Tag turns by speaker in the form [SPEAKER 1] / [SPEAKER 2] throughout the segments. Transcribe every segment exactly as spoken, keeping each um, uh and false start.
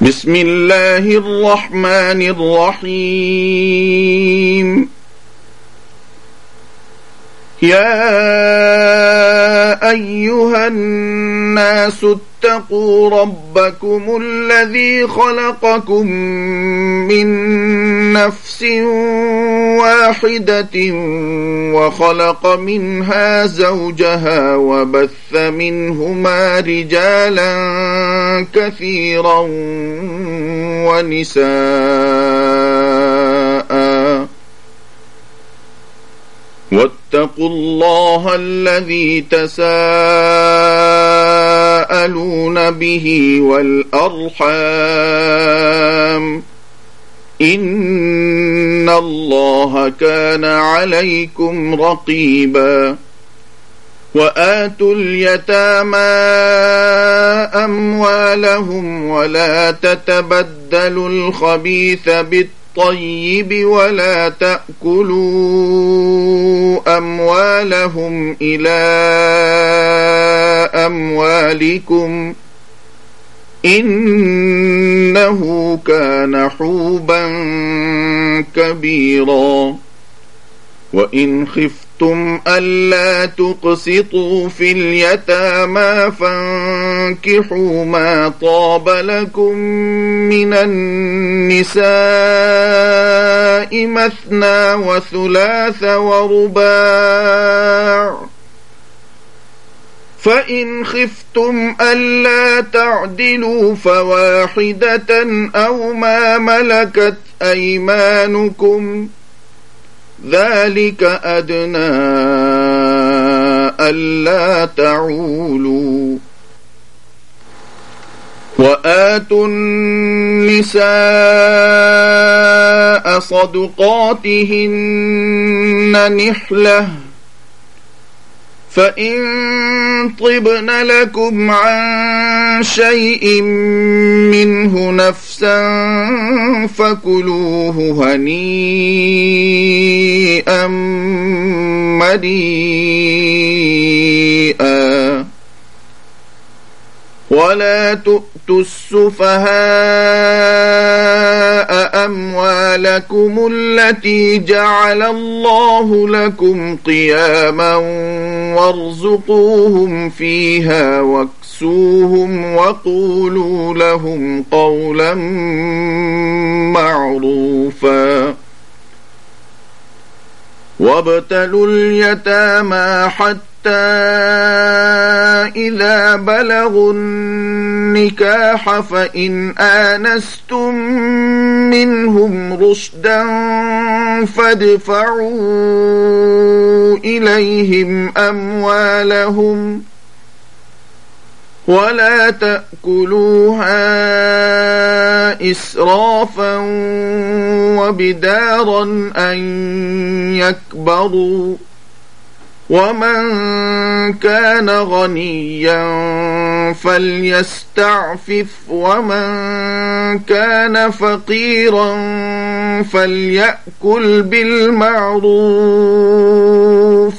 [SPEAKER 1] بسم الله الرحمن الرحيم. يا أيها الناس اتقوا ربكم الذي خلقكم من نفس واحدة وخلق منها زوجها وبث منهما رجالا كثيرا ونساء واتقوا الله الذي تساءلون به والأرحام إن الله كان عليكم رقيبا. وآتوا اليتامى أموالهم ولا تتبدلوا الخبيث بالطيب ولا تأكلوا أموالهم إلى أموالكم إنه كان حوبا كبيرا. وإن خفتم ألا تقسطوا في اليتامى فانكحوا ما طاب لكم من النساء مثنى وثلاث ورباع، فإن خفتم ألا تعدلوا فواحدة أو ما ملكت أيمانكم ذلك أدنى ألا تعولوا. وآتوا النساء صدقاتهن نحلة، فإن طبن لكم عن شيء منه نفسا فكلوه هنيئا مريئا. ولا تؤتوا السفهاء أموالكم التي جعل الله لكم قياما وارزقوهم فيها واكسوهم وقولوا لهم قولا معروفا. وابتلوا اليتامى حتى إذا بلغوا النكاح فإن آنستم منهم رشدا فادفعوا إليهم أموالهم ولا تأكلوها إسرافا وبدارا أن يكبروا. ومن كان غنيا فليستعفف ومن كان فقيرا فليأكل بالمعروف.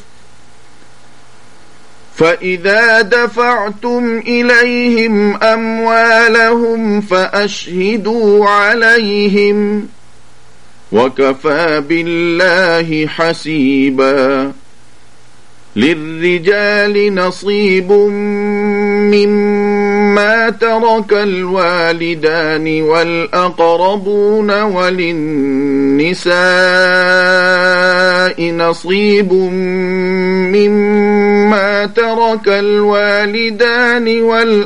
[SPEAKER 1] فإذا دفعتم إليهم أموالهم فأشهدوا عليهم وكفى بالله حسيبا. للرجال نصيب مما ترك الوالدان والأقربون وللنساء نصيب مما ترك الوالدان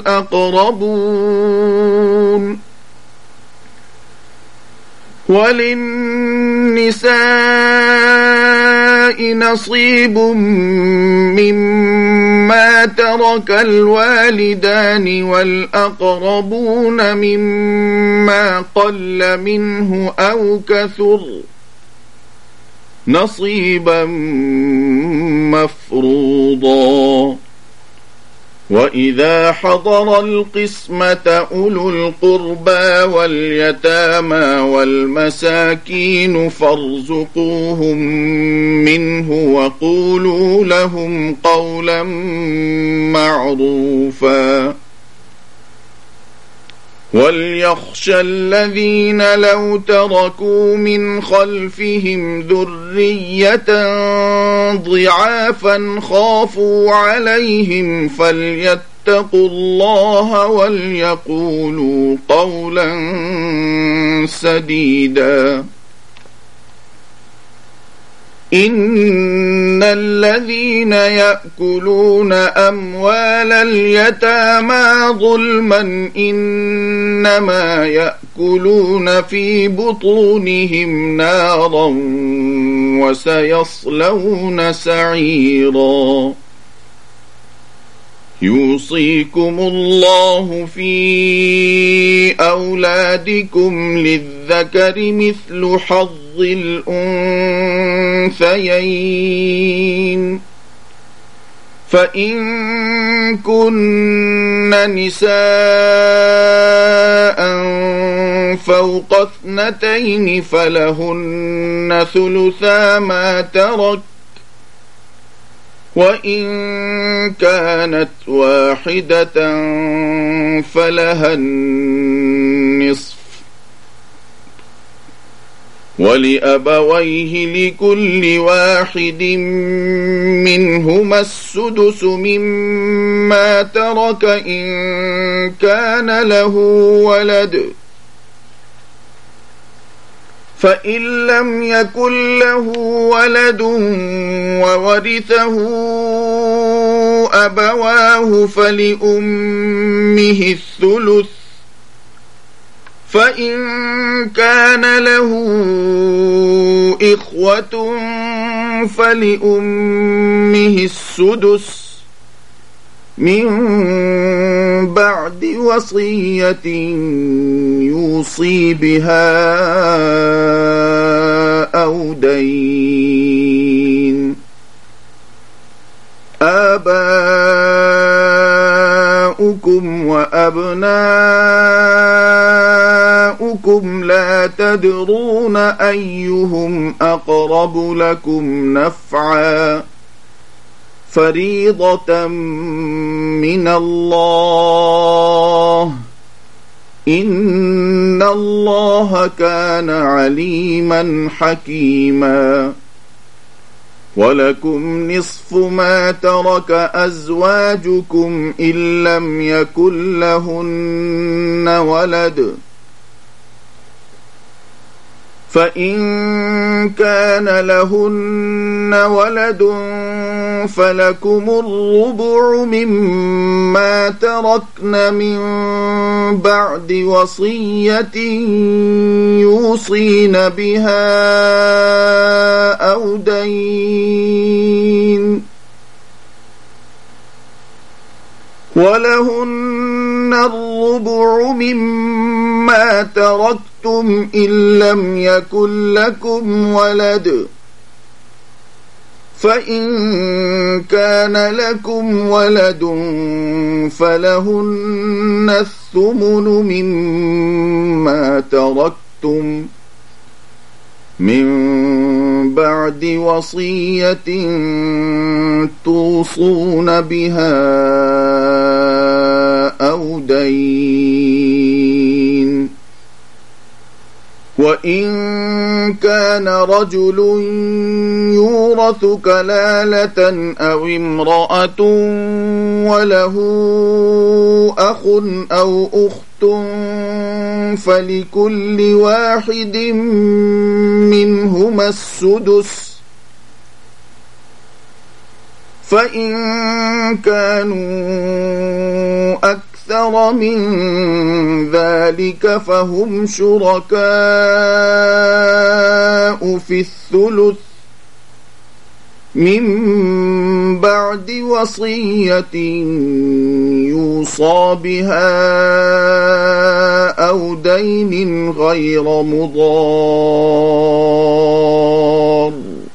[SPEAKER 1] والأقربون وللنساء نصيب مما ترك الوالدان والأقربون مما قل منه أو كثر نصيبا مفروضا. وإذا حضر القسمة أولو القربى واليتامى والمساكين فارزقوهم منه وقولوا لهم قولا معروفا وَلْيَخْشَ الَّذِينَ لَوْ تَرَكُوا مِنْ خَلْفِهِمْ ذُرِّيَّةً ضِعَافًا خَافُوا عَلَيْهِمْ فَلْيَتَّقُوا اللَّهَ وَلْيَقُولُوا قَوْلًا سَدِيدًا. إِنَّ الَّذِينَ يَأْكُلُونَ أَمْوَالَ الْيَتَامَى ظُلْمًا إِنَّمَا يَأْكُلُونَ فِي بُطُونِهِمْ نَارًا وَسَيَصْلَوْنَ سَعِيرًا. يُوصِيكُمُ اللَّهُ فِي أَوْلَادِكُمْ لِلذَّكَرِ مِثْلُ حَظِّ الْأُنثَيَيْنِ فَإِن كُنَّ نِسَاءً فَوْقَ اثْنَتَيْنِ فَلَهُنَّ ثُلُثَا مَا تَرَكَ وَإِن كَانَتْ وَاحِدَةً فَلَهَا النِّصْفُ وَلِأَبَوَيْهِ لِكُلِّ وَاحِدٍ مِّنْهُمَا السُّدُسُ مِمَّا تَرَكَ إِن كَانَ لَهُ وَلَدٌ فَإِن لَّمْ يَكُن لَّهُ وَلَدٌ وَوَرِثَهُ أَبَوَاهُ فَلِأُمِّهِ الثُّلُثُ فَإِن كَانَ لَهُ إِخْوَةٌ فَلِأُمِّهِ السُّدُسُ مِن بَعْدِ وَصِيَّةٍ يُوصِي بِهَا أَوْ دَيْنٍ. آباؤكم وأبناؤكم لا تدرون أيهم أقرب لكم نفعا فريضة من الله إن الله كان عليما حكيما. ولكم نصف ما ترك أزواجكم إن لم يكن لهن ولد فإن كان لهن ولد فلكم الربع مما تركن من بعد وصية يوصين بها أو دين ولهن الربع مما تركتم إن لم يكن لكم ولد فإن كان لكم ولد فلهن الثمن مما تركتم من بعد وصية توصون بها أو دين. وإن كان رجل يورث كلالة أو امرأة وله أخ أو أخت فلكل واحد منهما السدس فإن كانوا أكثر من ذلك فهم شركاء في الثلث من بعد وصية يوصى بها أو دين غير مضار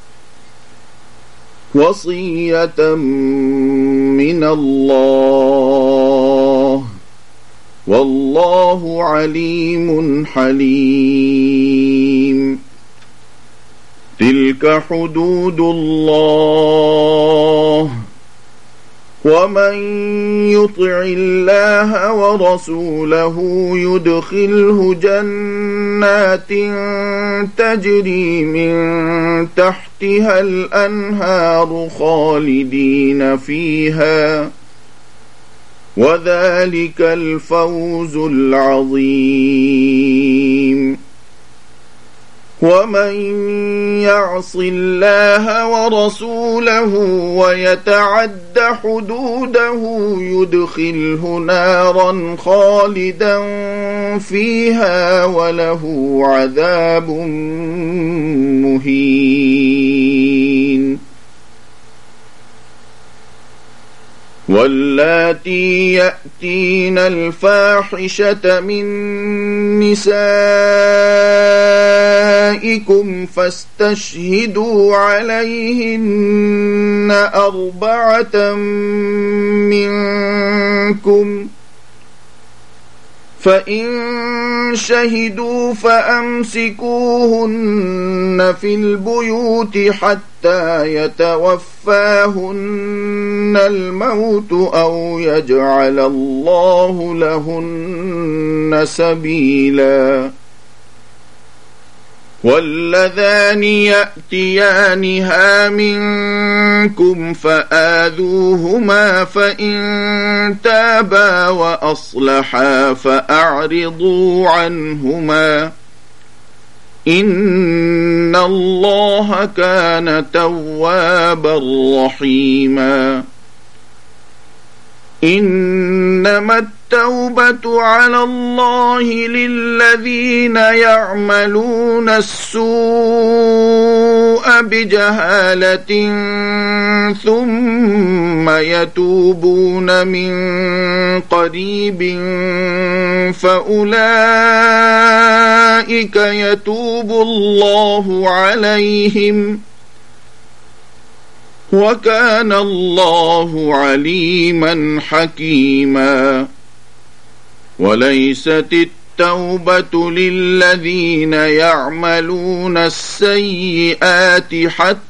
[SPEAKER 1] وصية من الله والله عليم حليم. تلك حدود الله ومن يطع الله ورسوله يدخله جنات تجري من تحتها الأنهار خالدين فيها، وذلك الفوز العظيم. ومن يعص الله ورسوله ويتعد حدوده يدخله نارا خالدا فيها وله عذاب مهين. واللاتي يأتين الفاحشة من نسائكم فاستشهدوا عليهن أربعة منكم، فإن شهدوا فأمسكوهن في البيوت حتى يتوفاهن الموت أو يجعل الله لهن سبيلا. واللذان يأتيانها منكم فآذوهما فإن تابا وأصلحا فأعرضوا عنهما، إن الله كان توابا رحيما. إنما التوبة على الله للذين يعملون السوء بجهالة ثم يتوبون من قريب فأولئك يتوب الله عليهم، وكان الله عليما حكيما. وليست التوبة للذين يعملون السيئات حتى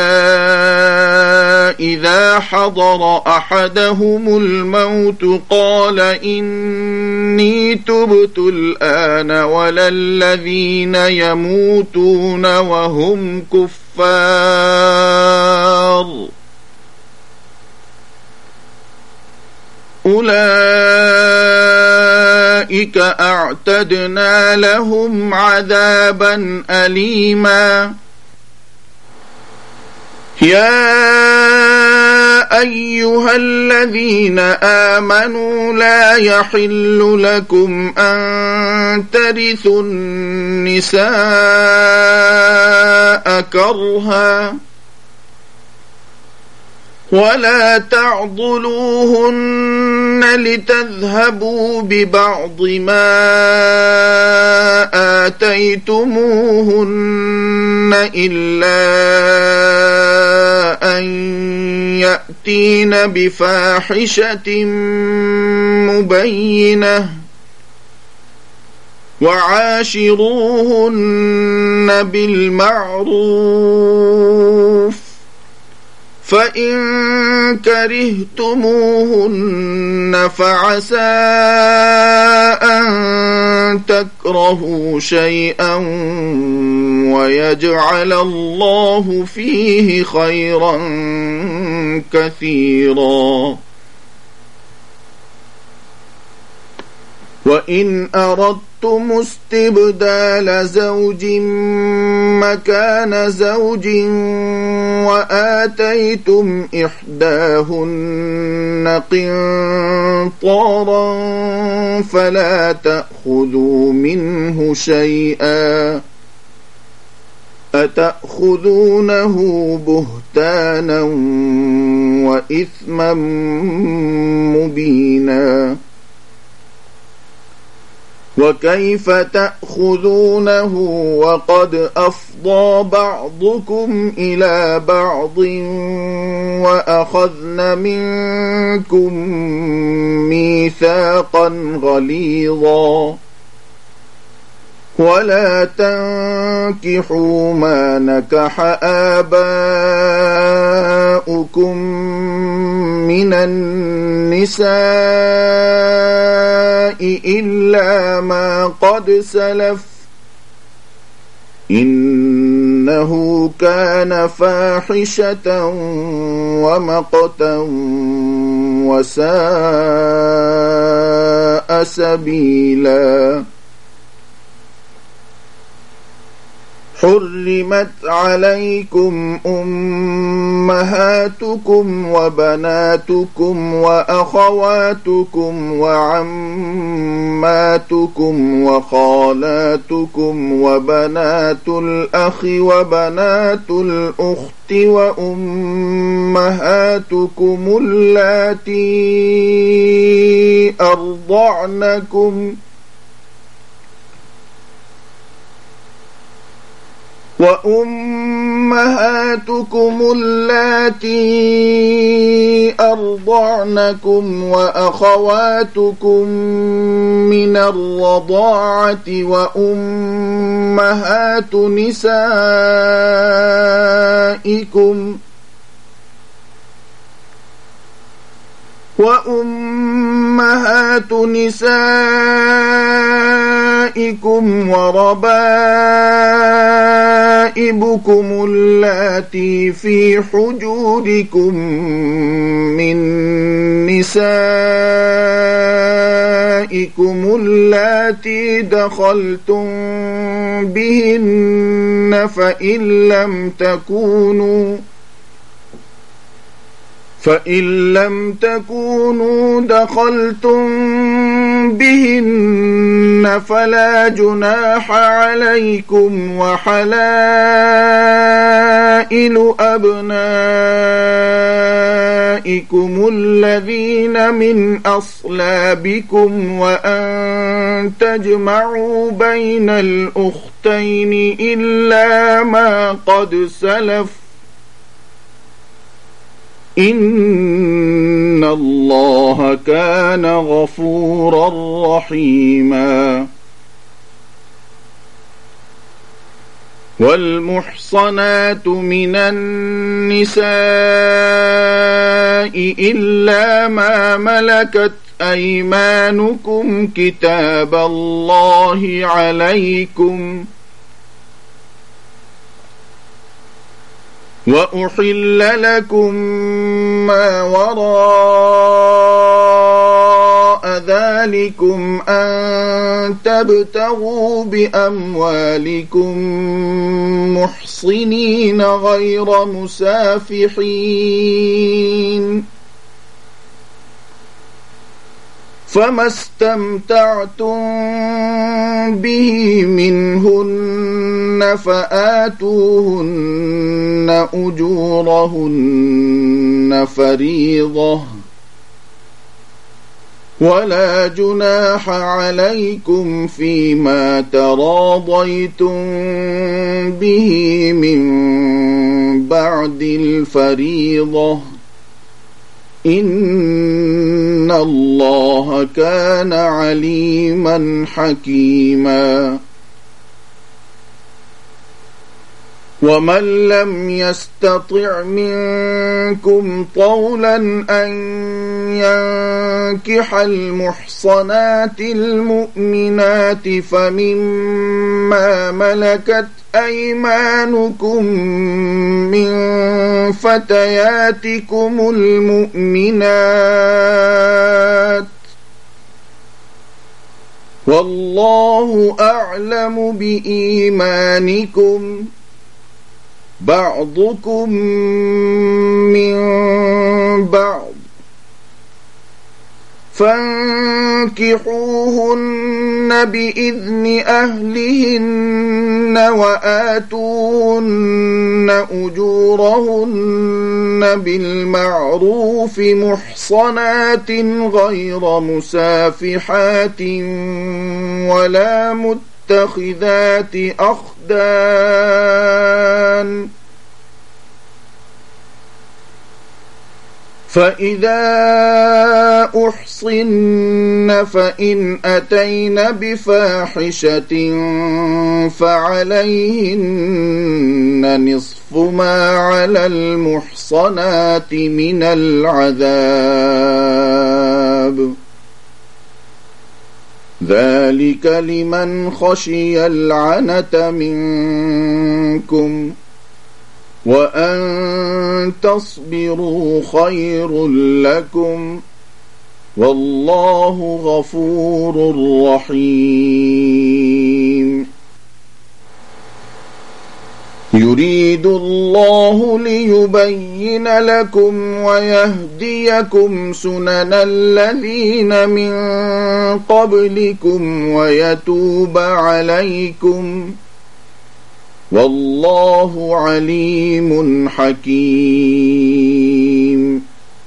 [SPEAKER 1] إذا حضر أحدهم الموت قال إني تبت الآن، ولا الذين يموتون وهم كفار أولئك أعتدنا لهم عذابا أليما. يا أيها الذين آمنوا لا يحل لكم أن ترثوا النساء كرها ولا تعضلوهن لتذهبوا ببعض ما آتيتموهن إلا أن يأتين بفاحشة مبينة وعاشروهن بالمعروف، فإن كرهتموهن فعسى أن تكرهوا شيئا ويجعل الله فيه خيرا كثيرا. وإن أردتم استبدال زوج مكان زوج وآتيتم إحداهن قنطارا فلا تأخذوا منه شيئا، أتأخذونه بهتانا وإثما مبينا. وكيف تأخذونه وقد أفضى بعضكم إلى بعض وأخذن منكم ميثاقا غليظا. ولا تنكحوا ما نكح آباؤكم من النساء إلا ما قد سلف إنه كان فاحشة ومقتا وساء سبيلا. حرمت عليكم أمهاتكم وبناتكم وأخواتكم وعماتكم وخالاتكم وبنات الأخ وبنات الأخت وأمهاتكم اللاتي أرضعنكم وأمهاتكم اللاتي أرضعنكم وأخواتكم من الرضاعة وأمهات نسائكم وأمهات نسائكم وربائبكم اللاتي في حجوركم من نسائكم اللاتي دخلتم بهن فإن لم تكونوا فإن لم تكونوا دخلتم بهن فلا جناح عليكم وحلائل أبنائكم الذين من أصلابكم وأن تجمعوا بين الأختين إلا ما قد سلف إن الله كان غفورا رحيما. والمحصنات من النساء إلا ما ملكت أيمانكم كتاب الله عليكم وأحل لكم ما وراء ذلكم أن تبتغوا بأموالكم محصنين غير مسافحين فما استمتعتم به منهن فآتوهن أجورهن فريضة ولا جناح عليكم فيما تراضيتم به من بعد الفريضة إن الله كان عليما حكيما. ومن لم يستطع منكم طولا أن ينكح المحصنات المؤمنات فمما ملكت أيمانكم من فتياتكم المؤمنات والله أعلم بإيمانكم بعضكم من بعض فانكحوهن بإذن أهلهن وآتوهن أجورهن بالمعروف محصنات غير مسافحات ولا متخذات أخدان فإذا أحصن فإن أتين بفاحشة فعليهن نصف ما على المحصنات من العذاب ذلك لمن خشي العنة منكم وأن تصبروا خير لكم والله غفور رحيم يريد الله ليبين لكم ويهديكم سنن الذين من قبلكم ويتوب عليكم والله عليم حكيم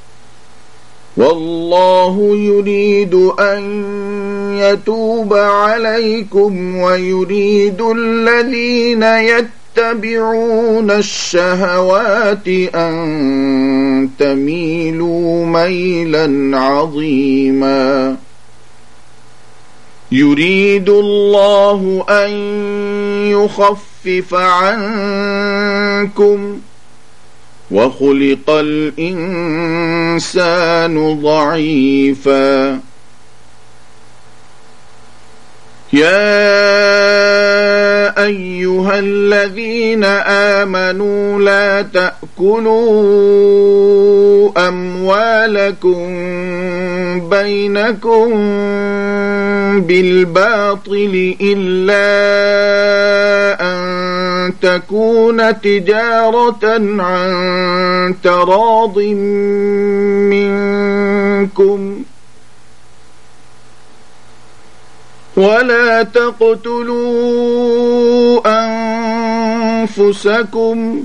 [SPEAKER 1] والله يريد أن يتوب عليكم ويريد الذين يتبعون الشهوات أن تميلوا ميلا عظيما يريد الله أن يخفف عنكم وخلق الإنسان ضعيفا يا أيها الذين آمنوا لا تأكلوا أموالكم بينكم بالباطل إلا أن تكون تجارة عن تراض منكم ولا تقتلوا أنفسكم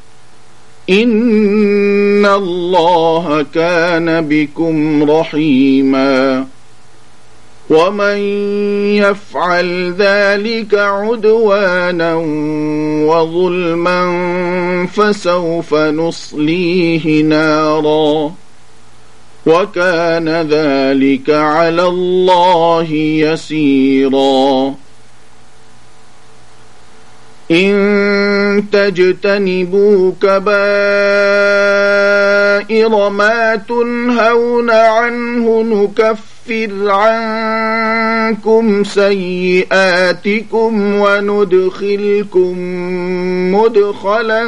[SPEAKER 1] إن الله كان بكم رحيما ومن يفعل ذلك عدوانا وظلما فسوف نصليه نارا وكان ذلك على الله يسيرا إن تجتنبوا كبائر ما تنهون عنه نكفر عنكم سيئاتكم وندخلكم مدخلا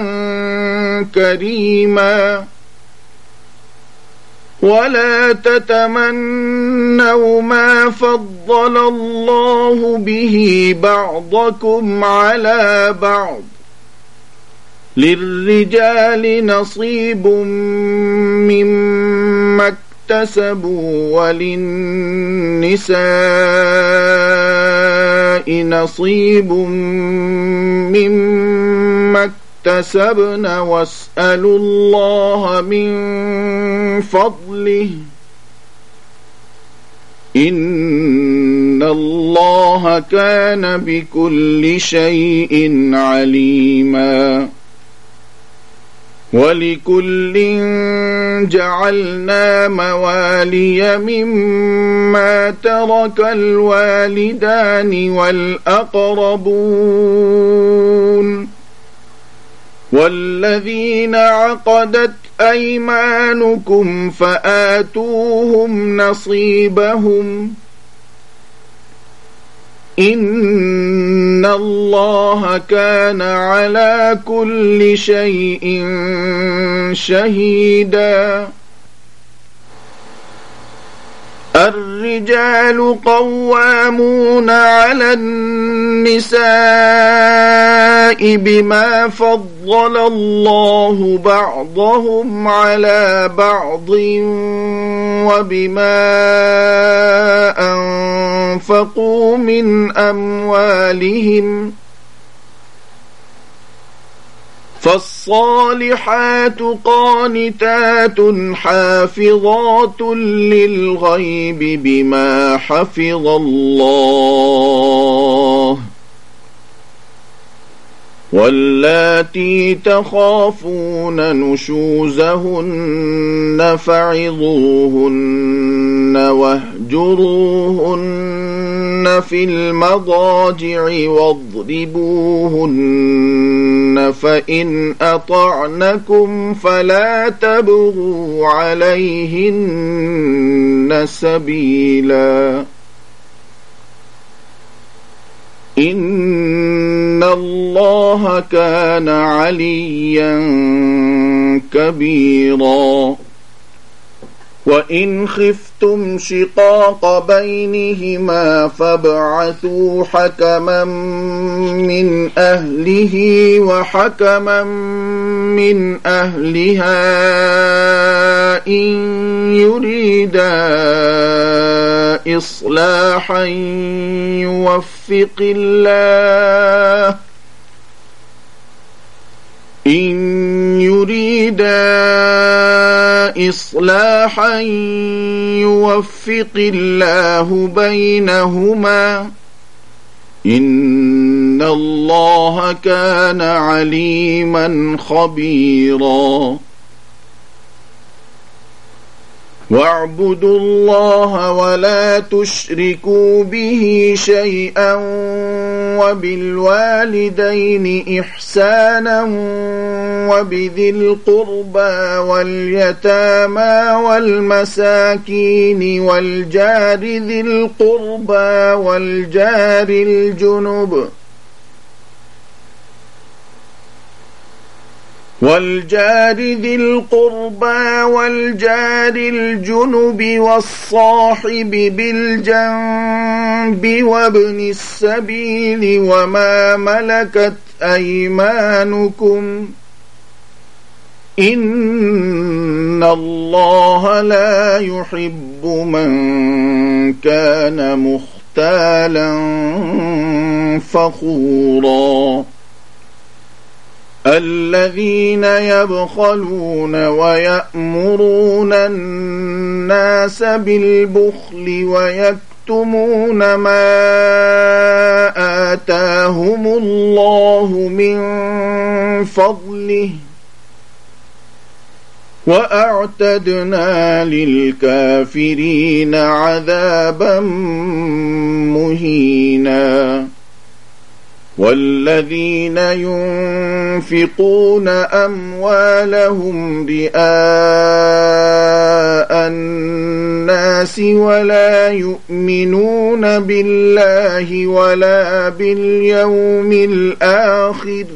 [SPEAKER 1] كريما ولا تتمنوا ما فضل الله به بعضكم على بعض للرجال نصيب مما اكتسبوا وللنساء نصيب مما اكتسبن واسألوا الله من فضله إن الله كان بكل شيء عليما ولكل جعلنا موالي مما ترك الوالدان والأقربون والذين عقدت أيمانكم فآتوهم نصيبهم إن الله كان على كل شيء شهيدا الرجال قوامون على النساء بما فضل الله بعضهم على بعض وبما أنفقوا من أموالهم فالصالحات قانتات حافظات للغيب بما حفظ الله واللاتي تخافون نشوزهن فعظوهن واهجروهن في المضاجع واضربوهن فإن أطعنكم فلا تبغوا عليهن سبيلا إن الله كان عليا كبيرا وإن خفتم شقاق بينهما فابعثوا حكما من أهله وحكما من أهلها إن يريدا إصلاحا يوفق الله إن يريدا إصلاحا يوفق الله بينهما إن الله كان عليما خبيرا واعبدوا الله ولا تشركوا به شيئا وبالوالدين إحسانا وبذي القربى واليتامى والمساكين والجار ذي القربى والجار الجنب والجار ذي القربى والجار الجنب والصاحب بالجنب وابن السبيل وما ملكت أيمانكم إن الله لا يحب من كان مختالا فخورا الذين يبخلون ويأمرون الناس بالبخل ويكتمون ما آتاهم الله من فضله وأعتدنا للكافرين عذابا مهينا والذين ينفقون أموالهم رئاء الناس ولا يؤمنون بالله ولا باليوم الآخر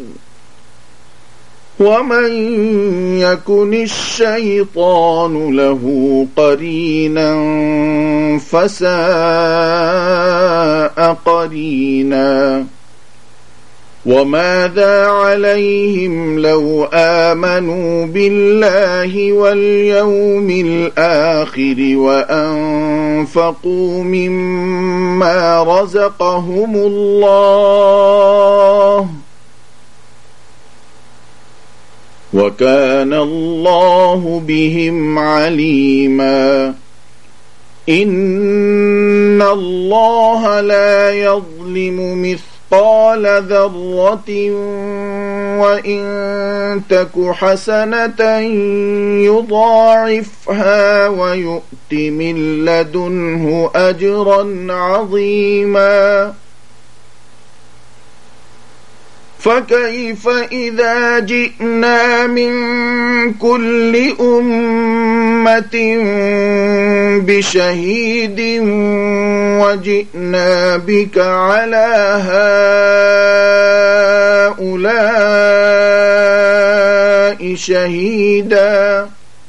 [SPEAKER 1] ومن يكن الشيطان له قرينا فساء قرينا وماذا عليهم لو آمنوا بالله واليوم الآخر وأنفقوا مما رزقهم الله وكان الله بهم عليما إن الله لا يظلم مثل قال ذرة وإن تك حسنة يضاعفها ويؤت من لدنه أجرا عظيما فكيف إذا جئنا من كل أمة بشهيد وجئنا بك على هؤلاء شهيدا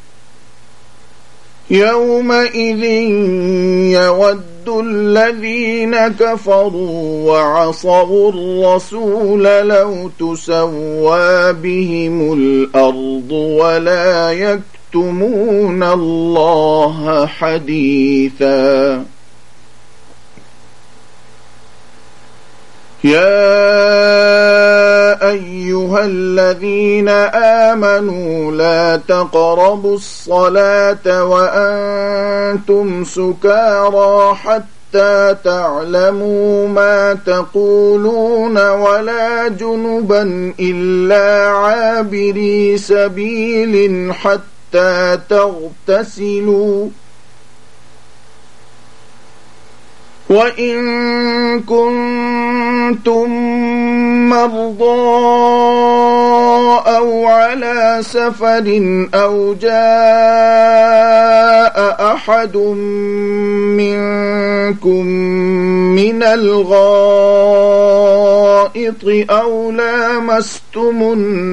[SPEAKER 1] يومئذ يود الذين كفروا وعصوا الرسول لو تسوى بهم الأرض ولا يكتمون الله حديثا يا أيها الذين آمنوا لا تقربوا الصلاة وأنتم سكارى حتى حتى تعلموا ما تقولون ولا جنبا إلا عابري سبيل حتى تغتسلوا وإن كنتم مرضى أو على سفر أو جاء أحد منكم من الغائط أو لامستم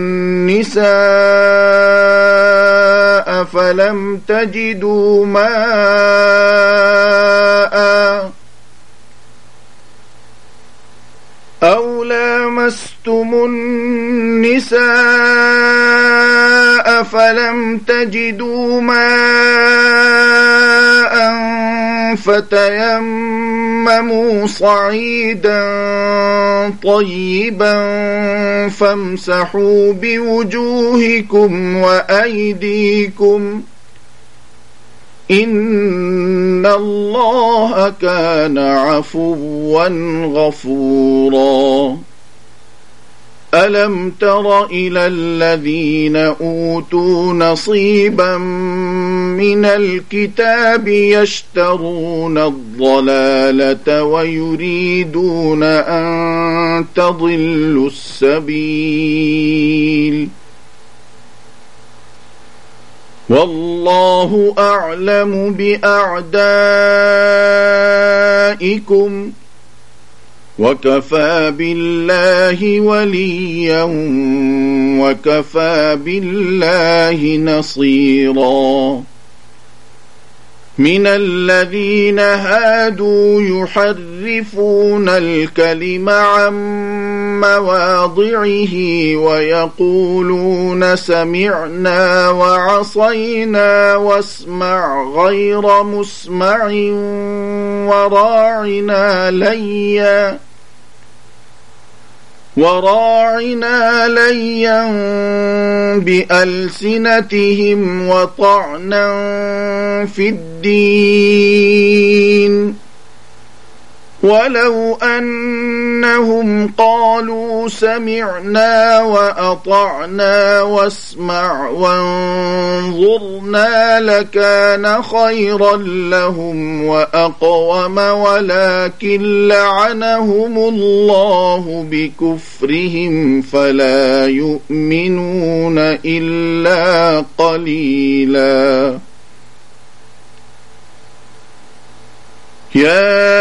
[SPEAKER 1] النساء فلم تجدوا ماء أو لامستم النساء فلم تجدوا ماء فتيمموا صعيدا طيبا فامسحوا بوجوهكم وأيديكم إن الله كان عفوا غفورا ألم تر إلى الذين أوتوا نصيبا من الكتاب يشترون الضلالة ويريدون أن تضلوا السبيل والله أعلم بأعدائكم وكفى بالله وليا وكفى بالله نصيرا من الذين هادوا يحرفون الكلم عن مواضعه ويقولون سمعنا وعصينا واسمع غير مسمع وراعنا ليا وراعنا ليا بألسنتهم وطعنا في الدين ولو أنهم قالوا سمعنا وأطعنا واسمع وانظرنا لكان خيرا لهم وأقوم ولكن لعنهم الله بكفرهم فلا يؤمنون إلا قليلا يا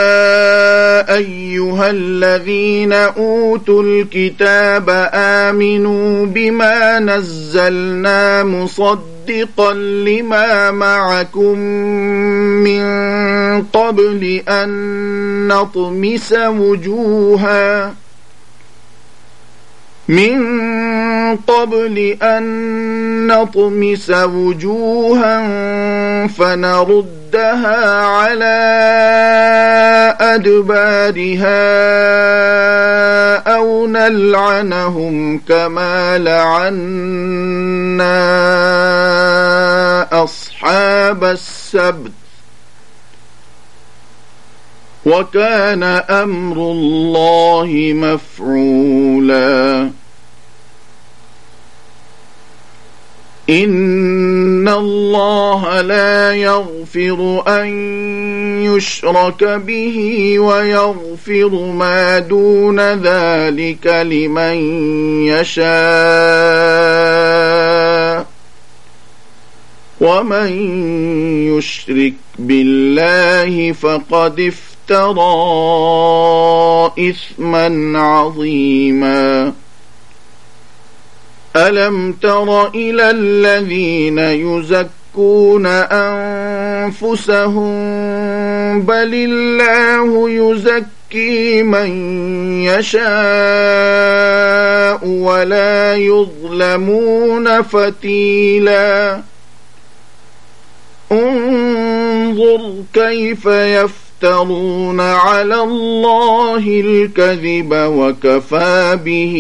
[SPEAKER 1] أيها الذين أوتوا الكتاب آمنوا بما نزلنا مصدقا لما معكم من قبل أن نطمس وجوها من قبل أن نطمس وجوها فنردها على أدبارها أو نلعنهم كما لعنا أصحاب السبت وكان أمر الله مفعولا إن الله لا يغفر أن يشرك به ويغفر ما دون ذلك لمن يشاء ومن يشرك بالله فقد افترى إثما عظيما ألم تر إلى الذين يزكون أنفسهم بل الله يزكي من يشاء ولا يظلمون فتيلا انظر كيف يفترون على الله الكذب وكفى به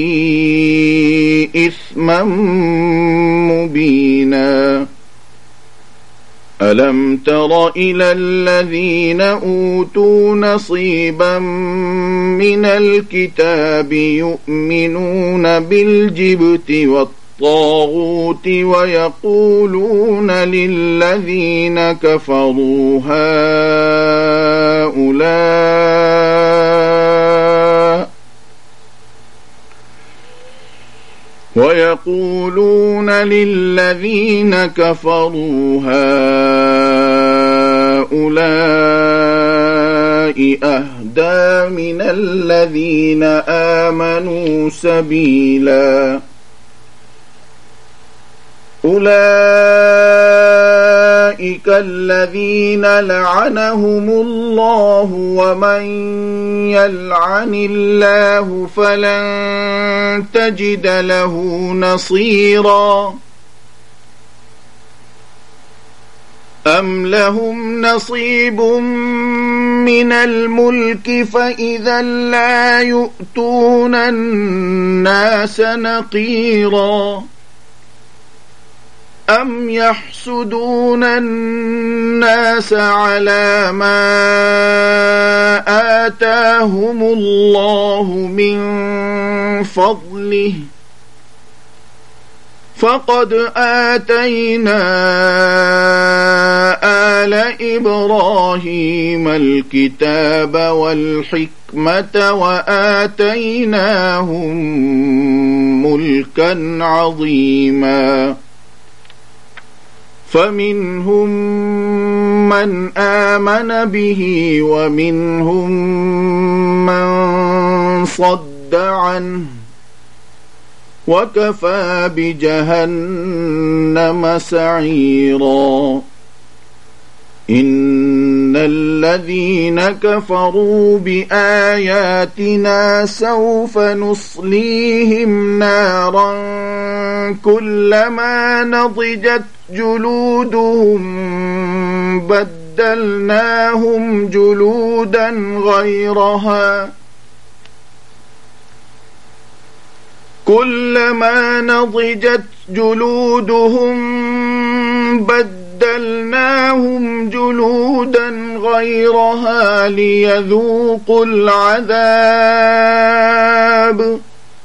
[SPEAKER 1] إثما مبينا ألم تر إلى الذين أوتوا نصيبا من الكتاب يؤمنون بالجبت والطاغوت ويقولون للذين كفروا هؤلاء ويقولون للذين كفروا هؤلاء أهدى من الذين آمنوا سبيلا أولئك الذين لعنهم الله ومن يلعن الله فلن تجد له نصيرا أم لهم نصيب من الملك فإذا لا يؤتون الناس نقيرا أم يحسدون الناس على ما آتاهم الله من فضله فقد آتينا آل إبراهيم الكتاب والحكمة وآتيناهم ملكا عظيما فمنهم من آمن به ومنهم من صد عنه وكفى بجهنم سعيرا إن الذين كفروا بآياتنا سوف نصليهم نارا كلما نضجت جلودهم بدلناهم جلودا غيرها كلما نضجت جلودهم بدلناهم جلودا غيرها ليذوقوا العذاب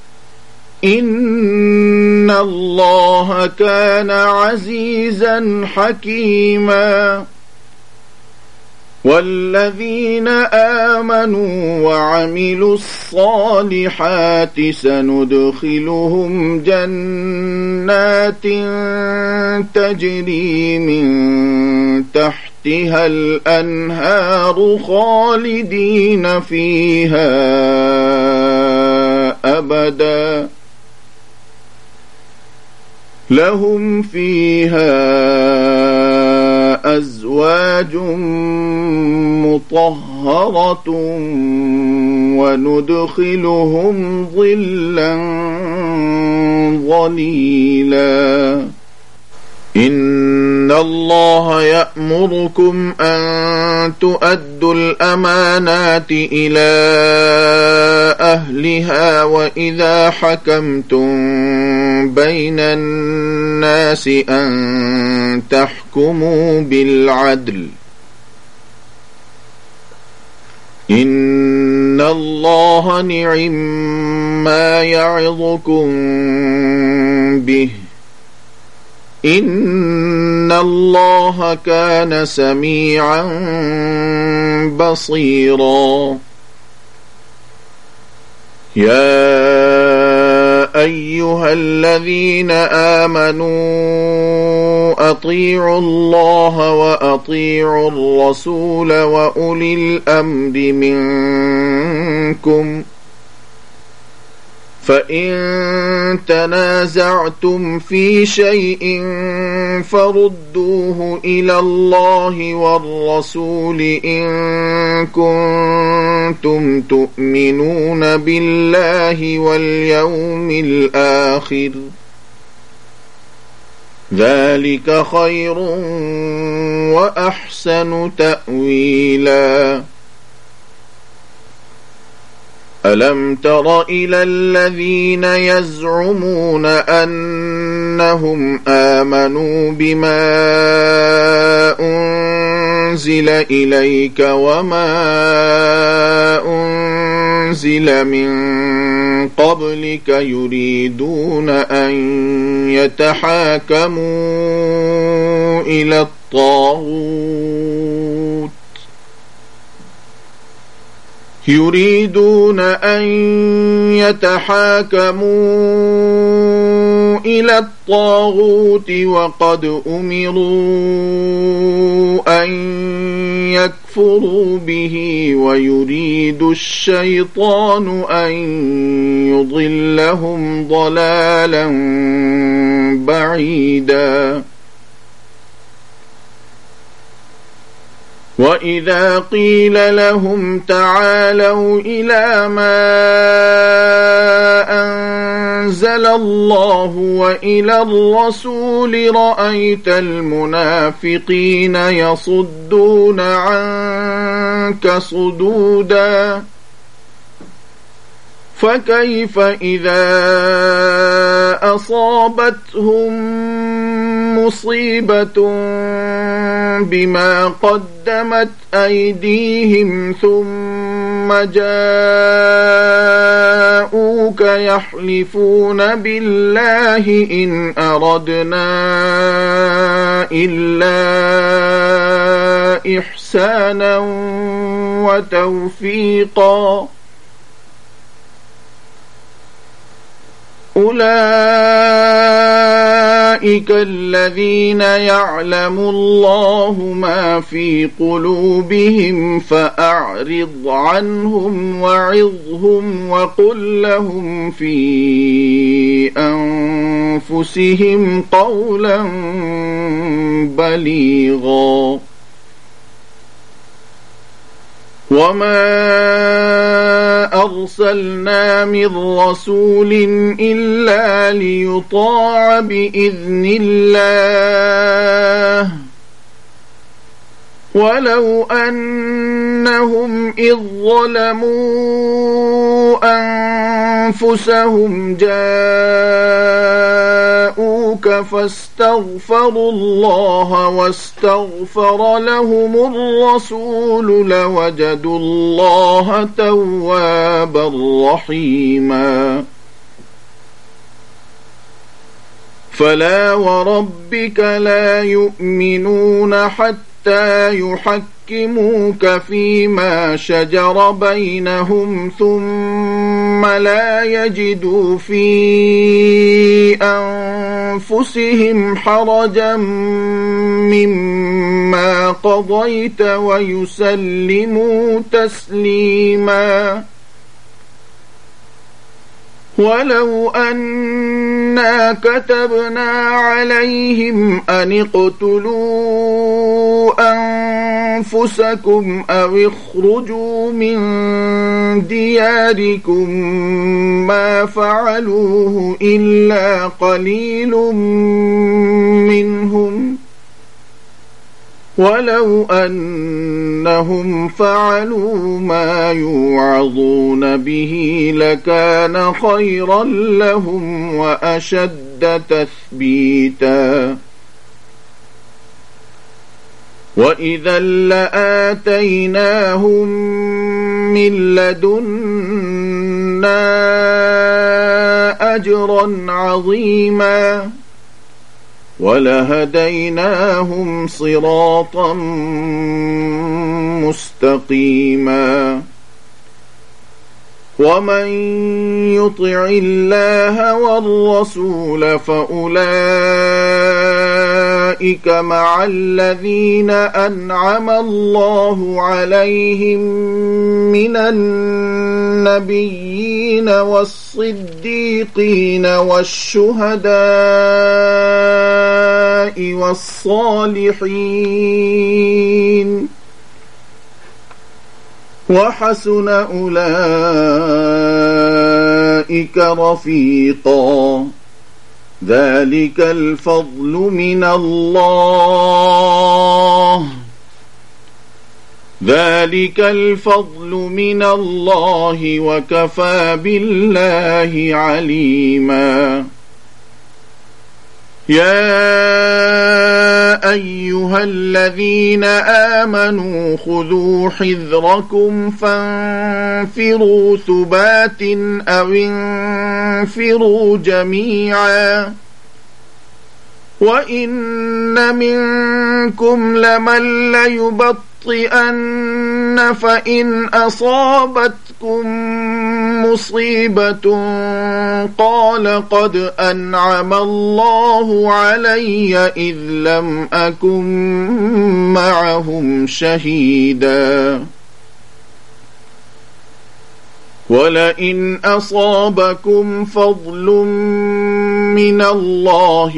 [SPEAKER 1] إن الله كان عزيزا حكيما والذين آمنوا وعملوا الصالحات سندخلهم جنات تجري من تحتها الأنهار خالدين فيها أبدا لهم فيها أزواج مطهرة وندخلهم ظلا ظليلا إن الله يأمركم أن تؤدوا الأمانات إلى أهلها وإذا حكمتم بين الناس أن تحكموا بالعدل إن الله نعم ما يعظكم به إن الله كان سميعا بصيرا يا أيها الذين آمنوا أطيعوا الله وأطيعوا الرسول وأولي الأمر منكم فإن تنازعتم في شيء فردوه إلى الله والرسول إن كنتم تؤمنون بالله واليوم الآخر ذلك خير وأحسن تأويلا ألم تر إلى الذين يزعمون أن أنهم آمنوا بما أنزل إليك وما أنزل من قبلك يريدون أن يتحاكموا إلى الطاغوت يريدون أن يتحاكموا إلى الطاغوت وقد أمروا أن يكفروا به ويريد الشيطان أن يضلهم ضلالا بعيدا وإذا قيل لهم تعالوا إلى ما أنزل الله وإلى الرسول رأيت المنافقين يصدون عنك صدودا فكيف إذا أصابتهم مصيبة بما قدمت أيديهم ثم جاءوك يحلفون بالله إن أردنا إلا إحسانا وتوفيقا أولئك الذين يعلم الله ما في قلوبهم فأعرض عنهم وعظهم وقل لهم في أنفسهم قولا بليغا وما أرسلنا من رسول إلا ليطاع بإذن الله ولو أنهم إذ ظلموا أنفسهم جاءوك فاستغفروا الله واستغفر لهم الرسول لوجدوا الله توابا رحيما فلا وربك لا يؤمنون حتى يحكموك فيما شجر بينهم ثم لا يجدوا في أنفسهم حرجا مما قضيت ويسلموا تسليما ولو أنا كتبنا عليهم أن اقتلوا أنفسكم أو اخرجوا من دياركم ما فعلوه إلا قليل منهم ولو أنهم فعلوا ما يوعظون به لكان خيرا لهم وأشد تثبيتا وإذا لآتيناهم من لدنا أجرا عظيما ولهديناهم صراطا مستقيما ومن يطع الله والرسول فأولئك مع الذين أنعم الله عليهم من النبيين والصديقين والشهداء والصالحين وحسن أولئك رفيقا ذلك الفضل من الله ذلك الفضل من الله وكفى بالله عليما يا أيها الذين آمنوا خذوا حذركم فانفروا ثبات أو انفروا جميعا وإن منكم لمن ليبطئن فإن أصابتكم مصيبة قال قد أنعم الله علي إذ لم أكن معهم شهيدا ولئن أصابكم فضل من الله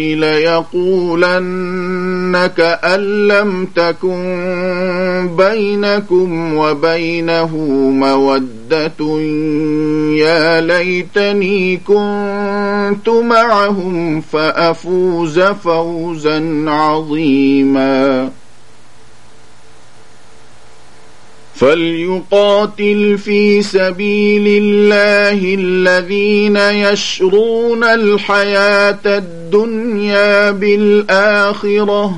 [SPEAKER 1] ليقولن كأن لم تكن بينكم وبينه مودة يا ليتني كنت معهم فأفوز فوزا عظيما فليقاتل في سبيل الله الذين يشرون الحياة الدنيا بالآخرة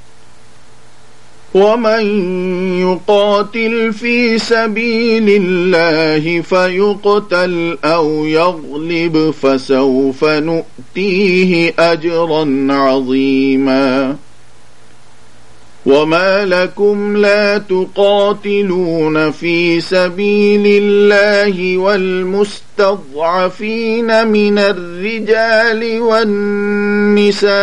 [SPEAKER 1] ومن يقاتل في سبيل الله فيقتل أو يغلب فسوف نؤتيه أجرا عظيما وما لكم لا تقاتلون في سبيل الله والمستضعفين من الرجال والنساء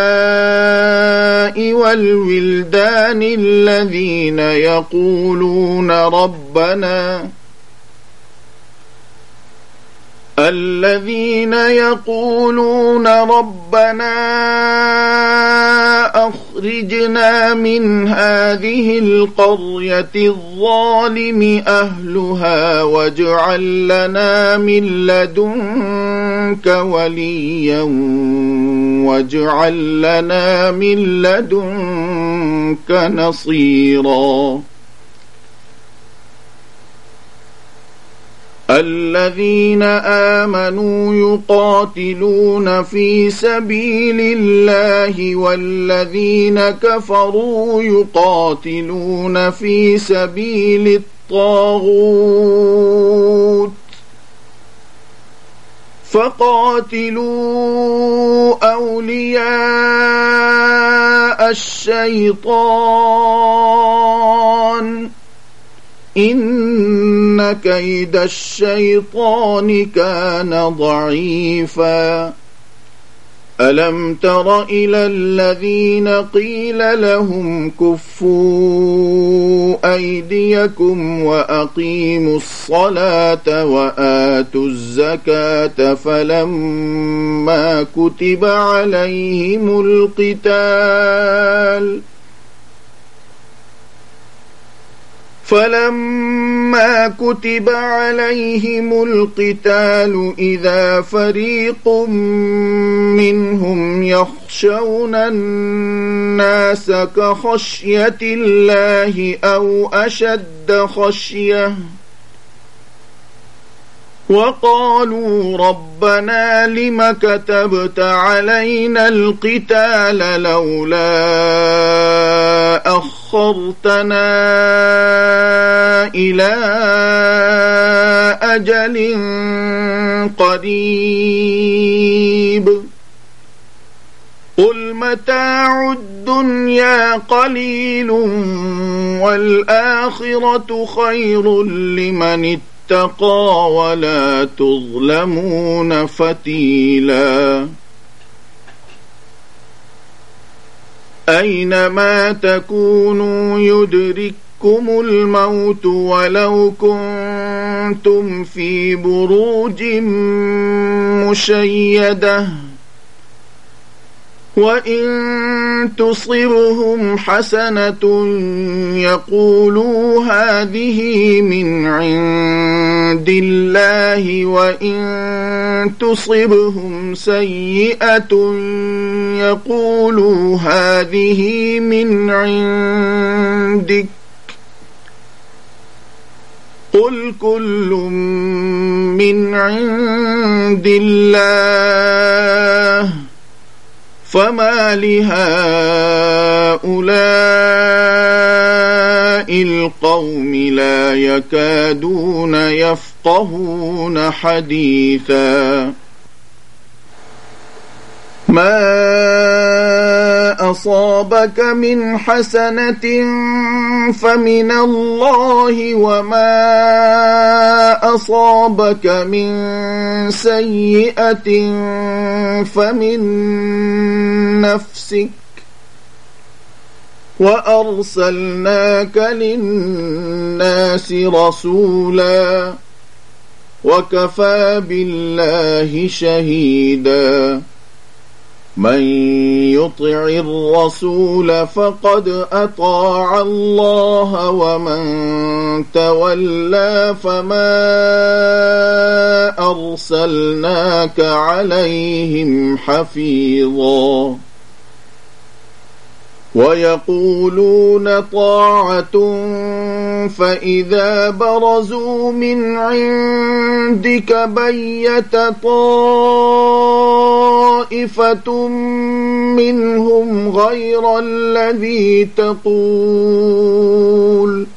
[SPEAKER 1] والولدان الذين يقولون ربنا الذين يقولون ربنا أخرجنا من هذه القرية الظالم أهلها واجعل لنا من لدنك وليا واجعل لنا من لدنك نصيرا الذين آمنوا يقاتلون في سبيل الله والذين كفروا يقاتلون في سبيل الطاغوت فقاتلوا أولياء الشيطان إن كيد الشيطان كان ضعيفا ألم تر إلى الذين قيل لهم كفوا أيديكم وأقيموا الصلاة وآتوا الزكاة فلما كتب عليهم القتال فلما كتب عليهم القتال إذا فريق منهم يخشون الناس كخشية الله أو أشد خشية وقالوا ربنا لم كتبت علينا القتال لولا أخرتنا إلى أجل قريب قل متاع الدنيا قليل والآخرة خير لمن اتقى ولا تظلمون فتيلا أينما تكونوا يدرككم الموت ولو كنتم في بروج مشيدة وإن تصبهم حسنة يقولوا هذه من عند الله وإن تصبهم سيئة يقولوا هذه من عندك قل كل من عند الله فما لهؤلاء القوم لا يكادون يفقهون حديثا ما أصابك من حسنة فمن الله وما أصابك من سيئة فمن نفسك وأرسلناك للناس رسولا وكفى بالله شهيدا من يطع الرسول فقد أطاع الله ومن تولى فما أرسلناك عليهم حفيظا ويقولون طاعة فإذا برزوا من عندك بيت طائفة منهم غير الذي تقول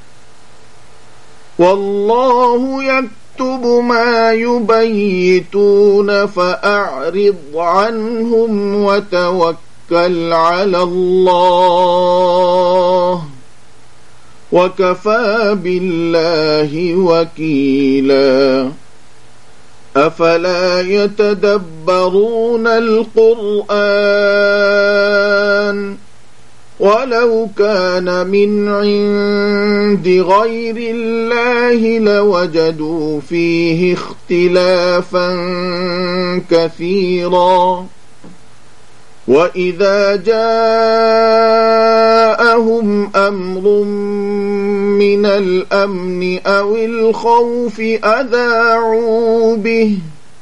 [SPEAKER 1] والله يكتب ما يبيتون فأعرض عنهم وتوكل على الله وكفى بالله وكيلا أفلا يتدبرون القرآن ولو كان من عند غير الله لوجدوا فيه اختلافا كثيرا وإذا جاءهم أمر من الأمن أو الخوف أذاعوا به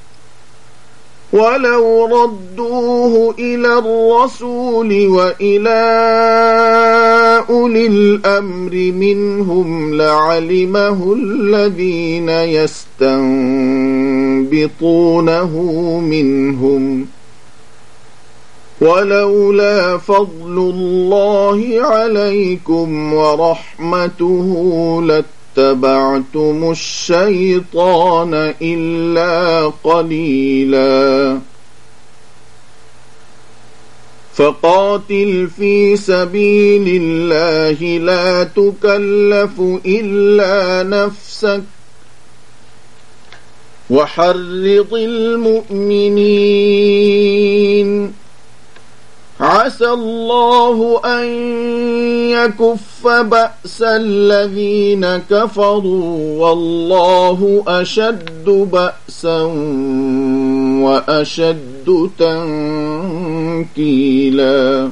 [SPEAKER 1] ولو ردوه إلى الرسول وإلى أولي الأمر منهم لعلمه الذين يستنبطونه منهم ولولا فضل الله عليكم ورحمته لاتبعتم الشيطان إلا قليلا فقاتل في سبيل الله لا تكلف إلا نفسك وحرض المؤمنين عسى الله أن يكف بأس الذين كفروا والله أشد بأسا وأشد تنكيلا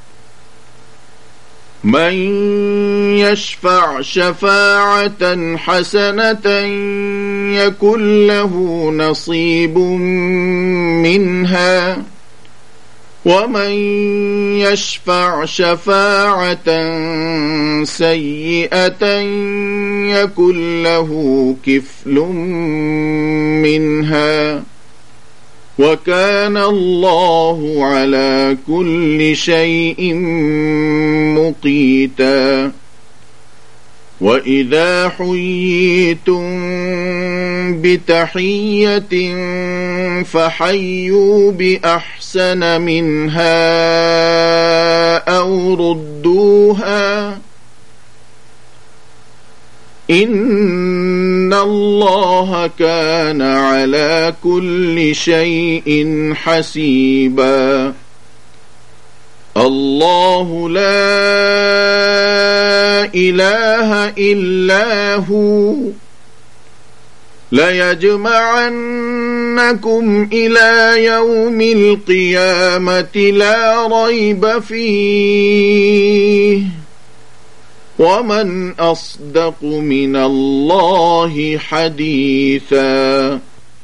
[SPEAKER 1] من يشفع شفاعة حسنة يكن له نصيب منها ومن يشفع شفاعة سيئة يكن له كفل منها وكان الله على كل شيء مقيتا وإذا حييتم بتحية فحيوا بأحسن منها أو ردوها إن الله كان على كل شيء حسيبا الله لا إله إلا هو ليجمعنكم إلى يوم القيامة لا ريب فيه ومن أصدق من الله حديثا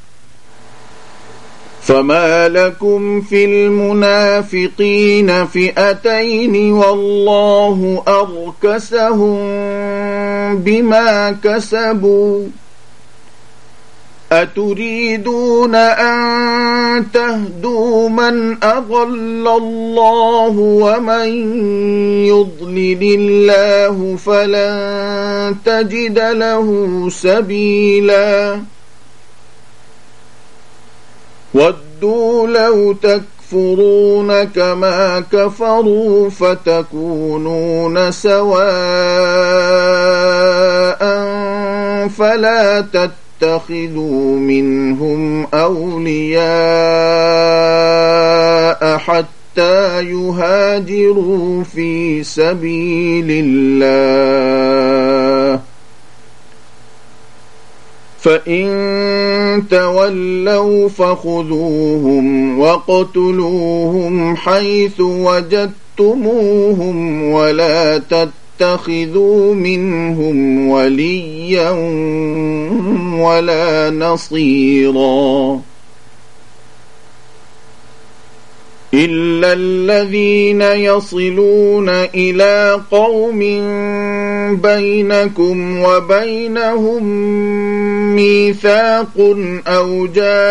[SPEAKER 1] فما لكم في المنافقين فئتين والله أركسهم بما كسبوا أتريدون أن تهدوا من أضل الله ومن يضلل الله فلن تجد له سبيلا ودوا لو تكفرون كما كفروا فتكونون سواء فلا تتقون اتخذوا منهم أولياء حتى يهاجروا في سبيل الله فإن تولوا فخذوهم واقتلوهم حيث وجدتموهم ولا تتخذوا اتخذوا منهم وليا ولا نصيرا إلا الذين يصلون إلى قوم بينكم وبينهم ميثاق أو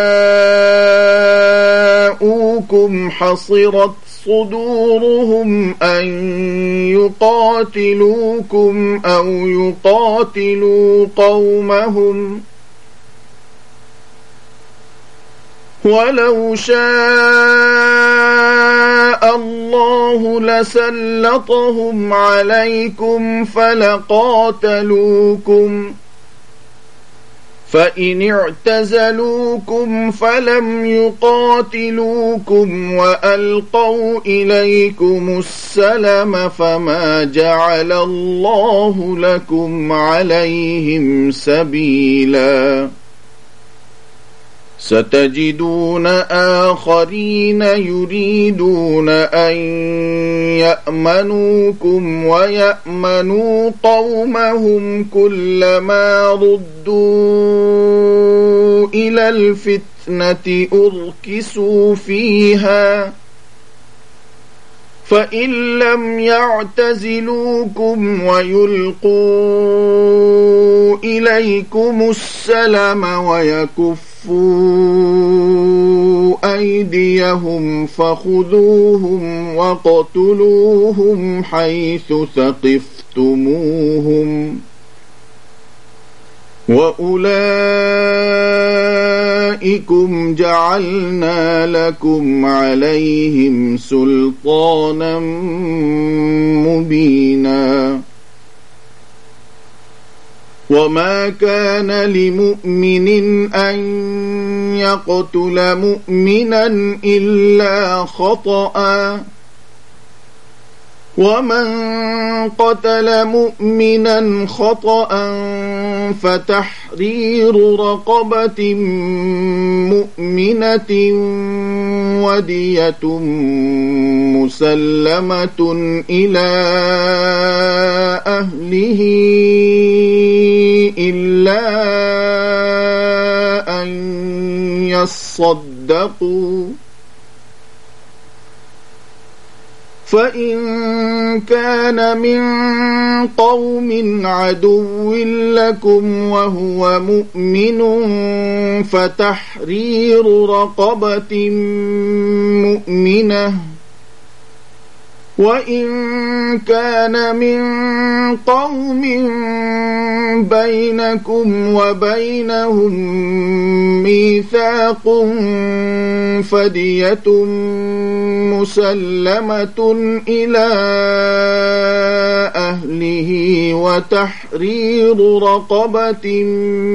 [SPEAKER 1] جاءوكم حصرت صدورهم أن يقاتلوكم أو يقاتلوا قومهم ولو شاء الله لسلطهم عليكم فلقاتلوكم فإن اعتزلوكم فلم يقاتلوكم وألقوا إليكم السلم فما جعل الله لكم عليهم سبيلا ستجدون آخرين يريدون أن يأمنوكم ويأمنوا قومهم كلما ردوا إلى الفتنة أركسوا فيها فإن لم يعتزلوكم ويلقوا إليكم السلم ويكفوا أيديهم فخذوهم واقتلوهم حيث ثقفتموهم وأولئكم جعلنا لكم عليهم سلطانا مبينا وما كان لمؤمن أن يقتل مؤمنا إلا خطأ ومن قتل مؤمنا خطأ فتحرير رقبة مؤمنة ودية مسلمة إلى أهله إلا أن يصدقوا فإن كان من قوم عدو لكم وهو مؤمن فتحرير رقبة مؤمنة وإن كان من قوم بينكم وبينهم ميثاق فدية مسلمة إلى أهله وتحرير رقبة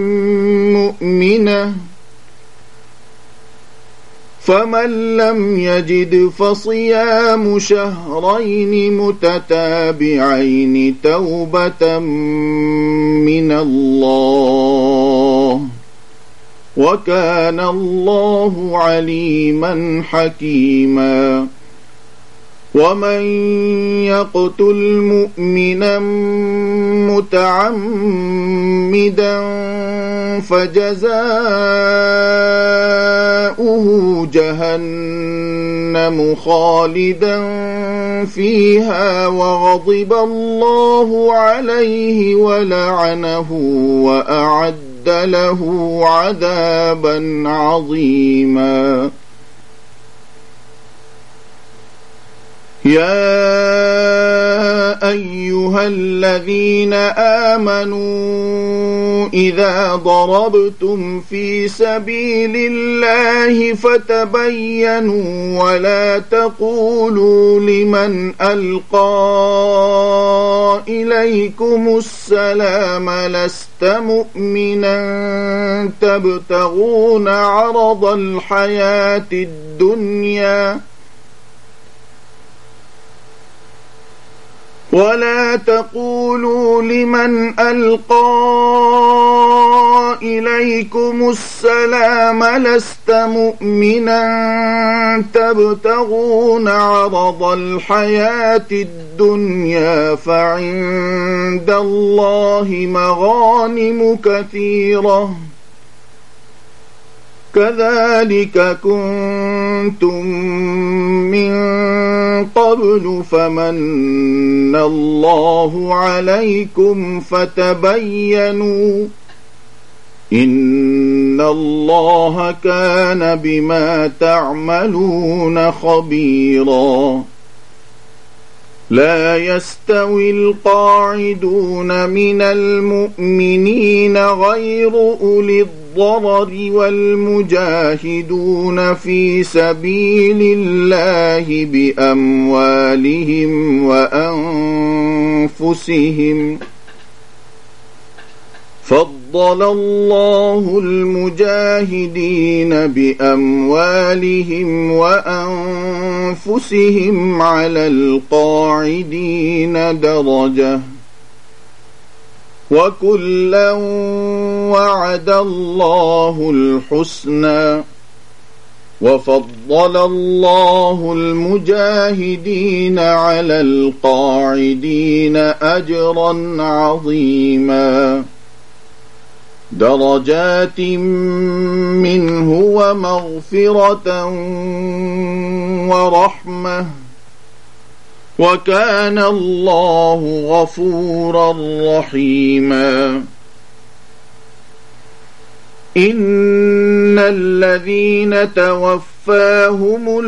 [SPEAKER 1] مؤمنة فمن لم يجد فصيام شهرين متتابعين توبة من الله وكان الله عليما حكيما ومن يقتل مؤمنا متعمدا فجزاؤه جهنم خالدا فيها وغضب الله عليه ولعنه وأعد أعد له عذابا عظيما. يا أيها الذين آمنوا إذا ضربتم في سبيل الله فتبينوا ولا تقولوا لمن ألقى إليكم السلام لست مؤمنا تبتغون عرض الحياة الدنيا ولا تقولوا لمن ألقى إليكم السلام لست مؤمنا تبتغون عرض الحياة الدنيا فعند الله مغانم كثيرة كذلك كنتم من قبل فمن الله عليكم فتبينوا إن الله كان بما تعملون خبيرا. لا يستوي القاعدون من المؤمنين غير أولي الضرر والمجاهدون في سبيل الله بأموالهم وأنفسهم فضل الله المجاهدين بأموالهم وأنفسهم على القاعدين درجة وكلا وعد الله الحسنى وفضل الله المجاهدين على القاعدين أجرا عظيما درجات منه ومغفرة ورحمة وكان الله غفورا رحيما. إن الذين توفاهم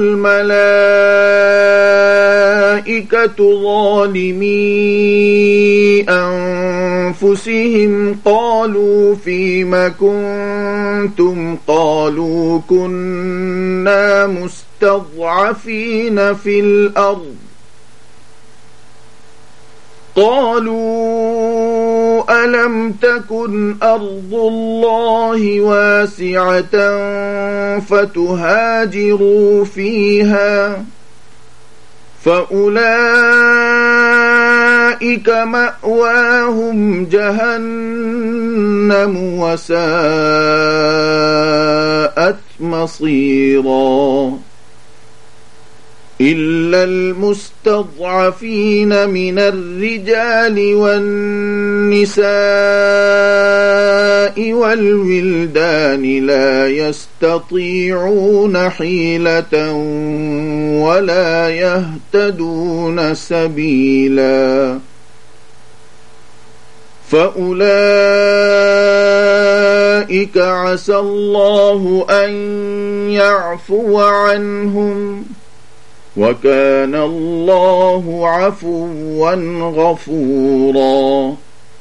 [SPEAKER 1] الملائكة ظالمي أنفسهم قالوا فيم كنتم قالوا كنا مستضعفين في الأرض قالوا ألم تكن أرض الله واسعة فتهاجروا فيها فأولئك مأواهم جهنم وساءت مصيرا. إلا المستضعفين من الرجال والنساء والولدان لا يستطيعون حيلة ولا يهتدون سبيلا فأولئك عسى الله أن يعفو عنهم وكان الله عفوا غفورا.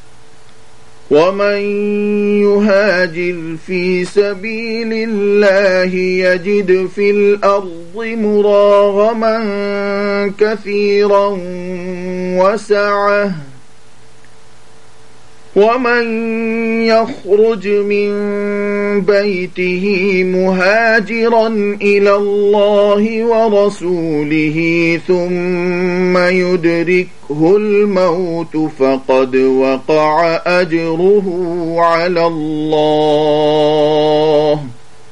[SPEAKER 1] ومن يهاجر في سبيل الله يجد في الأرض مراغما كثيرا وسعة ومن يخرج من بيته مهاجرا إلى الله ورسوله ثم يدركه الموت فقد وقع أجره على الله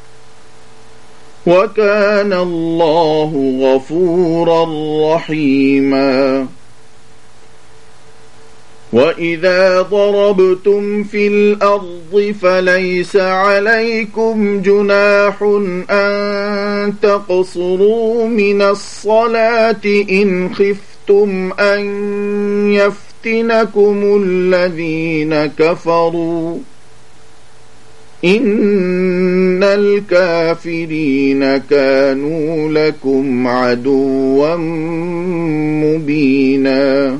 [SPEAKER 1] وكان الله غفورا رحيما. وإذا ضربتم في الأرض فليس عليكم جناح أن تقصروا من الصلاة إن خفتم أن يفتنكم الذين كفروا إن الكافرين كانوا لكم عدوا مبينا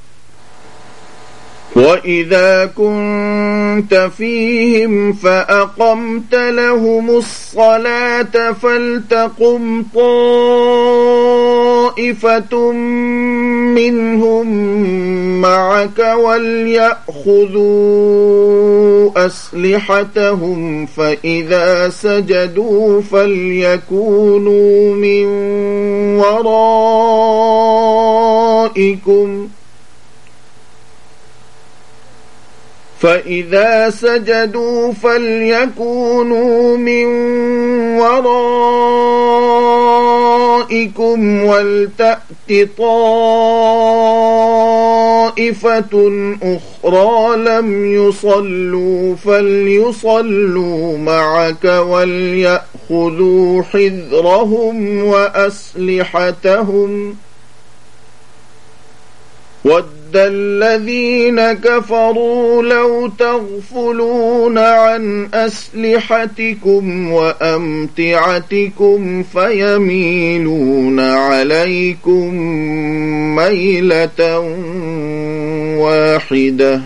[SPEAKER 1] وإذا كنت فيهم فأقمت لهم الصلاة فلتقم طائفة منهم معك وليأخذوا أسلحتهم فإذا سجدوا فليكونوا من ورائكم فإذا سجدوا فليكونوا من ورائكم ولتأت طائفة أخرى لم يصلوا فليصلوا معك وليأخذوا حذرهم وأسلحتهم ود الذين كفروا لو تغفلون عن أسلحتكم وأمتعتكم فيميلون عليكم ميلة واحدة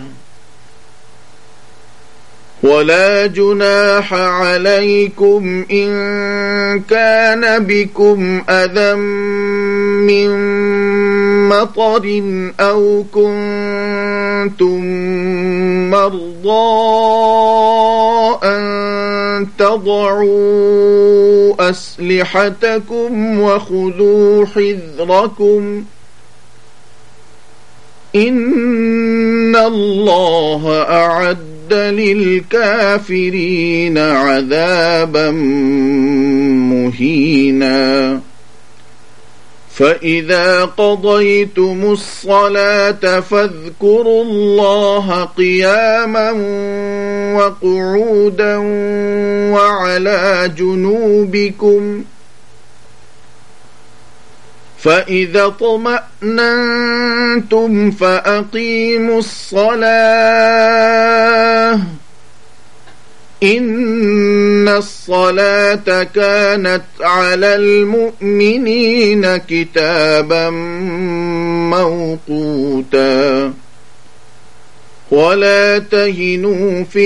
[SPEAKER 1] ولا جناح عليكم إن كان بكم أذى من مطر أو كنتم مرضى أن تضعوا أسلحتكم وخذوا حذركم إن الله أعد للكافرين عذابا مهينا فإذا قضيتم الصلاة فاذكروا الله قياما وقعودا وعلى جنوبكم فإذا اطمأننتم فأقيموا الصلاة إن الصلاة كانت على المؤمنين كتابا موقوتا ولا تهنوا في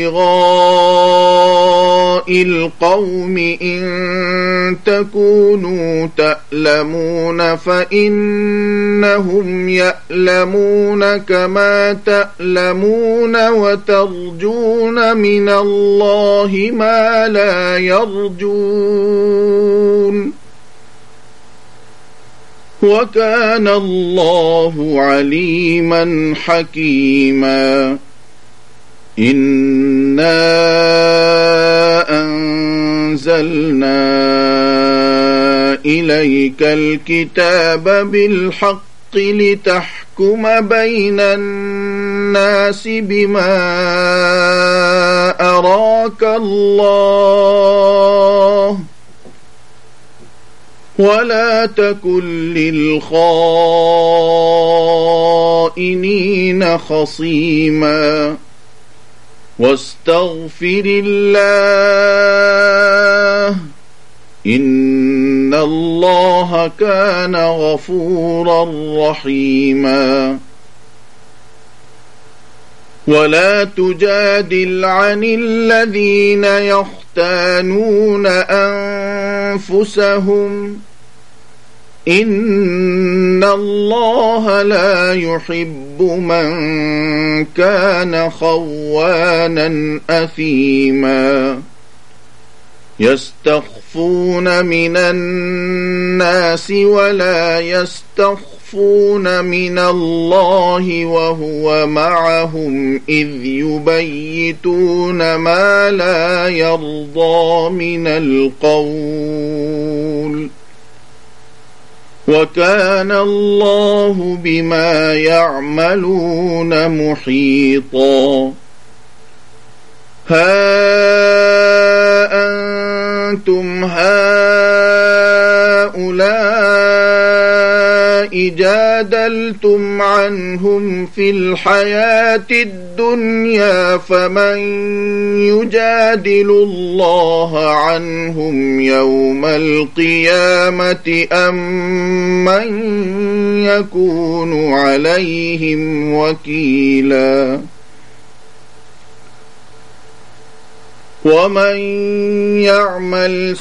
[SPEAKER 1] ابتغاء القوم إن تكونوا تألمون فإنهم يألمون كما تألمون وترجون من الله ما لا يرجون وكان الله عليما حكيما إنا أنزلنا إليك الكتاب بالحق لتحكم بين الناس بما أراك الله ولا تكن للخائنين خصيما واستغفر الله إن الله كان غفورا رحيما ولا تجادل عن الذين يختانون أنفسهم إن الله لا يحب من كان خوانا أثيما يستخفون من الناس ولا يستخفون من الله وهو معهم إذ يبيتون ما لا يرضى من القول وكان الله بما يعملون محيطا ها أنتم هؤلاء الذين جادلتم عنهم في الحياة الدنيا فمن يجادل الله عنهم يوم القيامة أم من يكون عليهم وكيلا ومن يعمل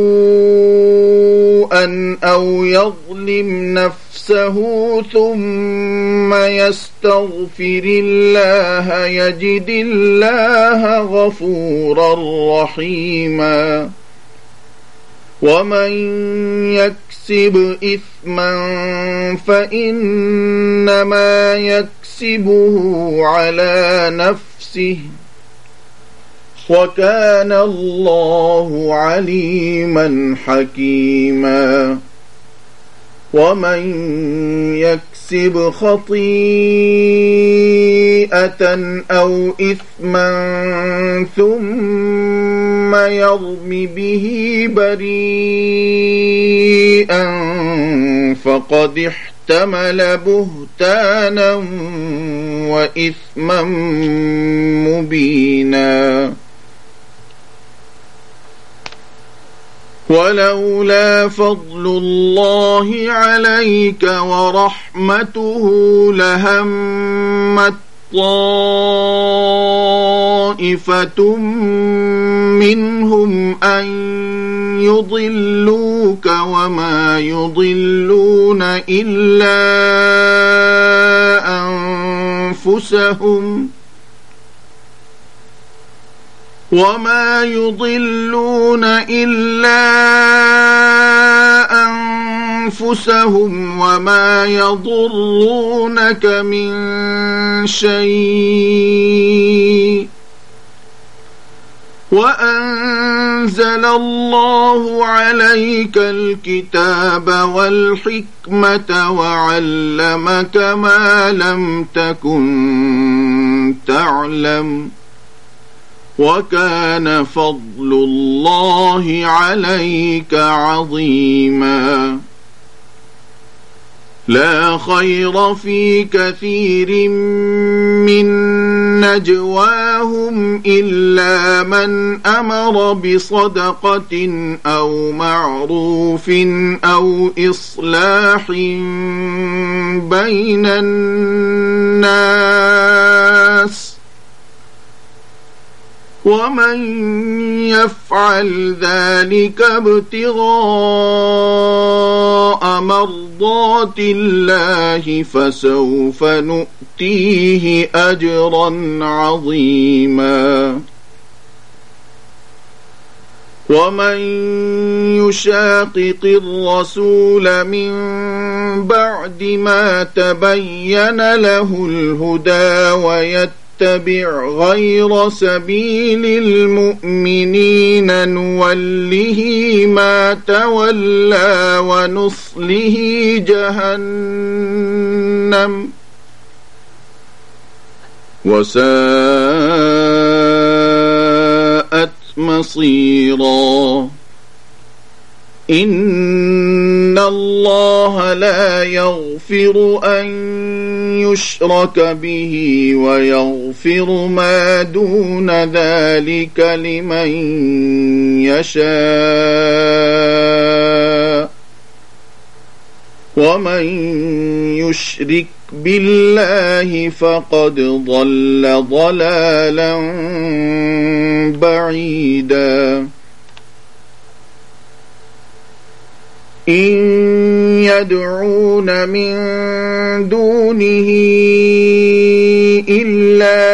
[SPEAKER 1] سوءا أو يظلم نفسه ثم يستغفر الله يجد الله غفورا رحيما ومن يكسب إثما فإنما يكسبه على نفسه وكان الله عليما حكيما ومن يكسب خطيئة أو إثما ثم يرم به بريئا فقد احتمل بهتانا وإثما مبينا ولولا فضل الله عليك ورحمته لهمت طائفة منهم أن يضلوك وما يضلون إلا أنفسهم وما يضلون إلا أنفسهم وما يضرونك من شيء وأنزل الله عليك الكتاب والحكمة وعلمك ما لم تكن تعلم وكان فضل الله عليك عظيما لا خير في كثير من نجواهم إلا من أمر بصدقة أو معروف أو إصلاح بين الناس ومن يفعل ذلك ابتغاء مرضات الله فسوف نؤتيه أجرا عظيما ومن يشاقق الرسول من بعد ما تبين له الهدى ويتبع اتبع غير سبيل المؤمنين نوله ما تولى ونصله جهنم وساءت مصيرا إن الله لا يغفر أن يشرك به ويغفر ما دون ذلك لمن يشاء ومن يشرك بالله فقد ضل ضلالا بعيدا إن يدعون من دونه إلا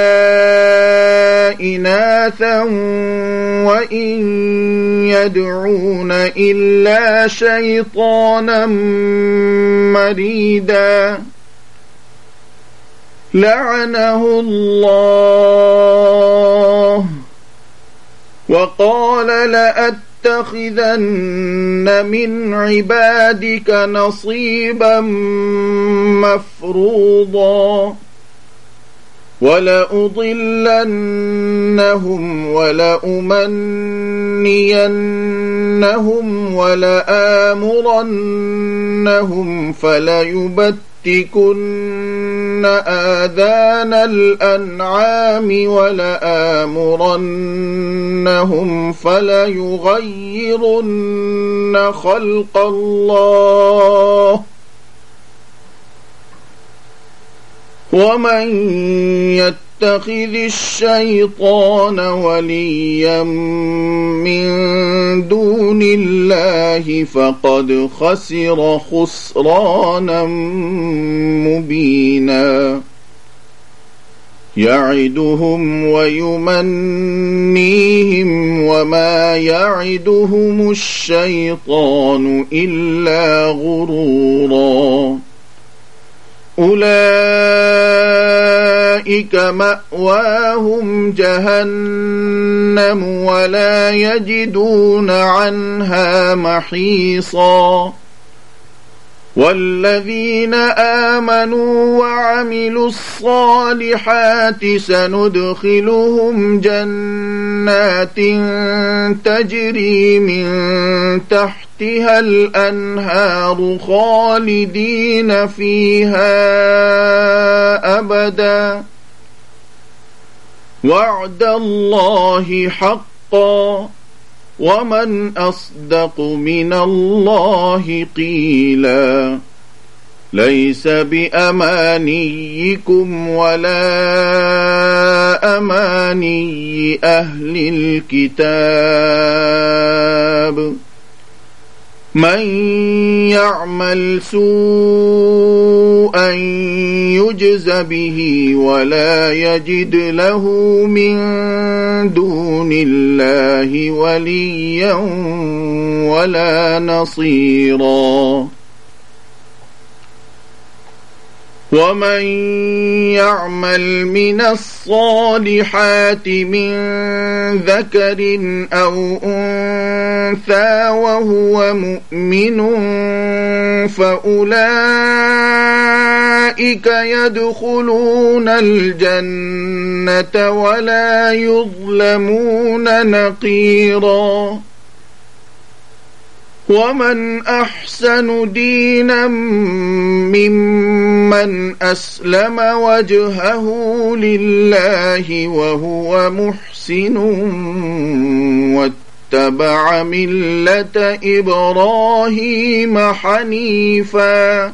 [SPEAKER 1] إناثا وإن يدعون إلا شيطانا مريدا لعنه الله وقال لأتخذن من عبادك نصيبا مفروضا ولأضلنهم ولأمنينهم ولآمرنهم فليبتكن آذان الأنعام ولآمرنهم فليغيرن خلق الله ومن يتخذ الشيطان وليا من دون الله فقد خسر خسرانا مبينا يعدهم ويمنيهم وما يعدهم الشيطان إلا غرورا أولئك مأواهم جهنم ولا يجدون عنها محيصا والذين آمنوا وعملوا الصالحات سندخلهم جنات تجري من تحتها الأنهار خالدين فيها أبدا وعد الله حقا ومن أصدق من الله قيلا ليس بأمانيكم ولا أماني أهل الكتاب من يعمل سوءا يجز به ولا يجد له من دون الله وليا ولا نصيرا ومن يعمل من الصالحات من ذكر أو أنثى وهو مؤمن فأولئك يدخلون الجنة ولا يظلمون نقيرا ومن أحسن دينا ممن أسلم وجهه لله وهو محسن واتبع ملة إبراهيم حنيفا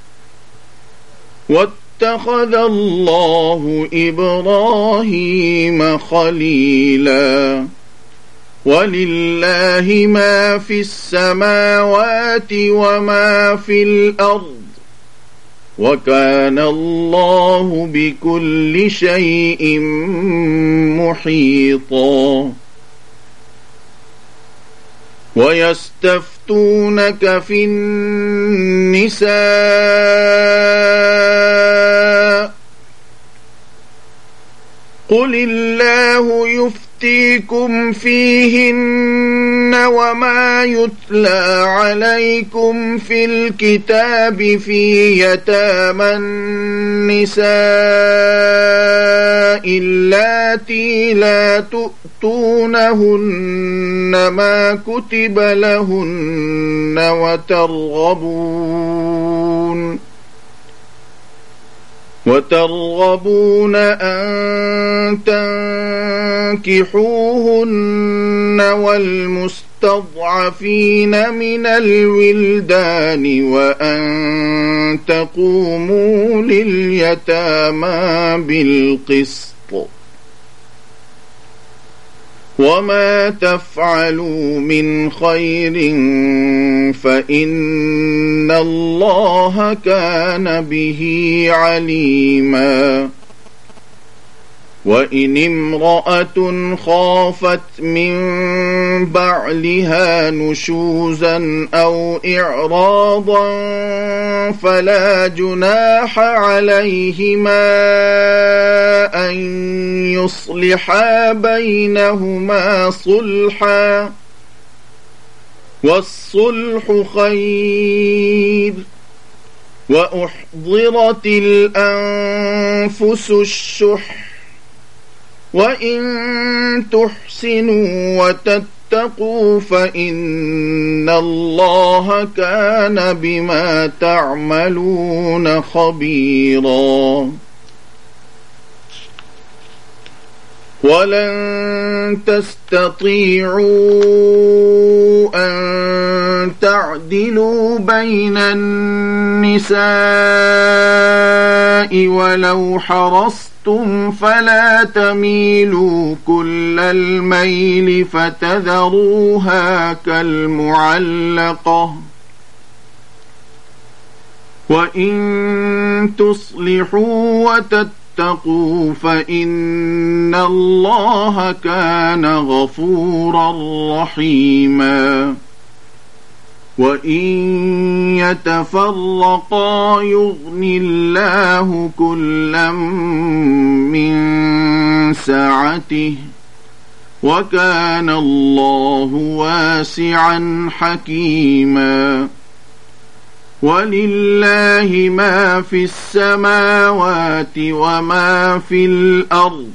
[SPEAKER 1] واتخذ الله إبراهيم خليلا ولله ما في السماوات وما في الأرض وكان الله بكل شيء محيطا ويستفتونك في النساء قل الله يفتيكم فيهن وما يتلى عليكم في الكتاب في يتامى النساء اللاتي لا تؤتونهن ما كتب لهن وترغبون وترغبون أن تنكحوهن والمستضعفين من الولدان وأن تقوموا لليتامى بالقسط وما تفعلوا من خير فإن الله كان به عليما وإن امرأة خافت من بعلها نشوزا أو إعراضا فلا جناح عليهما أن يصلحا بينهما صلحا والصلح خير وأحضرت الأنفس الشح وإن تحسنوا وتتقوا فإن الله كان بما تعملون خبيرا ولن تستطيعوا أن تعدلوا بين النساء ولو حرصتم فلا تميلوا كل الميل فتذروها كالمعلقة وإن تصلحوا وتتقوا فإن الله كان غفورا رحيما وإن يتفرقا يغن الله كلا من سعته وكان الله واسعا حكيما ولله ما في السماوات وما في الأرض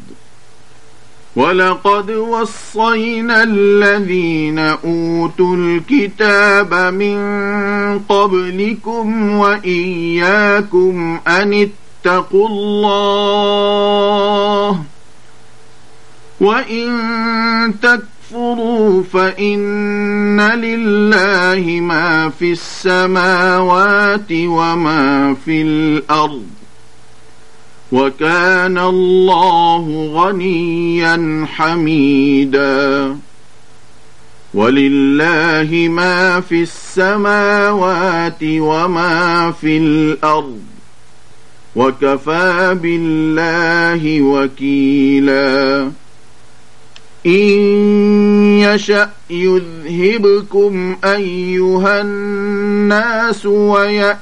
[SPEAKER 1] ولقد وصينا الذين أوتوا الكتاب من قبلكم وإياكم أن اتقوا الله وإن تكفروا فإن لله ما في السماوات وما في الأرض وكان الله غنيا حميدا ولله ما في السماوات وما في الأرض وكفى بالله وكيلا إن يشأ يذهبكم أيها الناس ويأت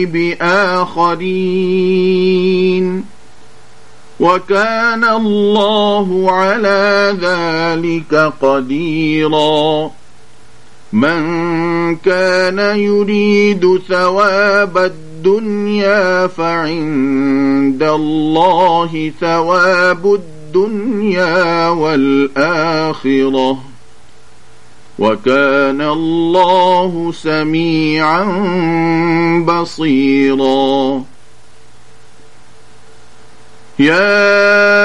[SPEAKER 1] بآخرين وكان الله على ذلك قديرا من كان يريد ثواب الدنيا فعند الله ثواب الدنيا والآخرة وكان الله سميعا بصيرا يا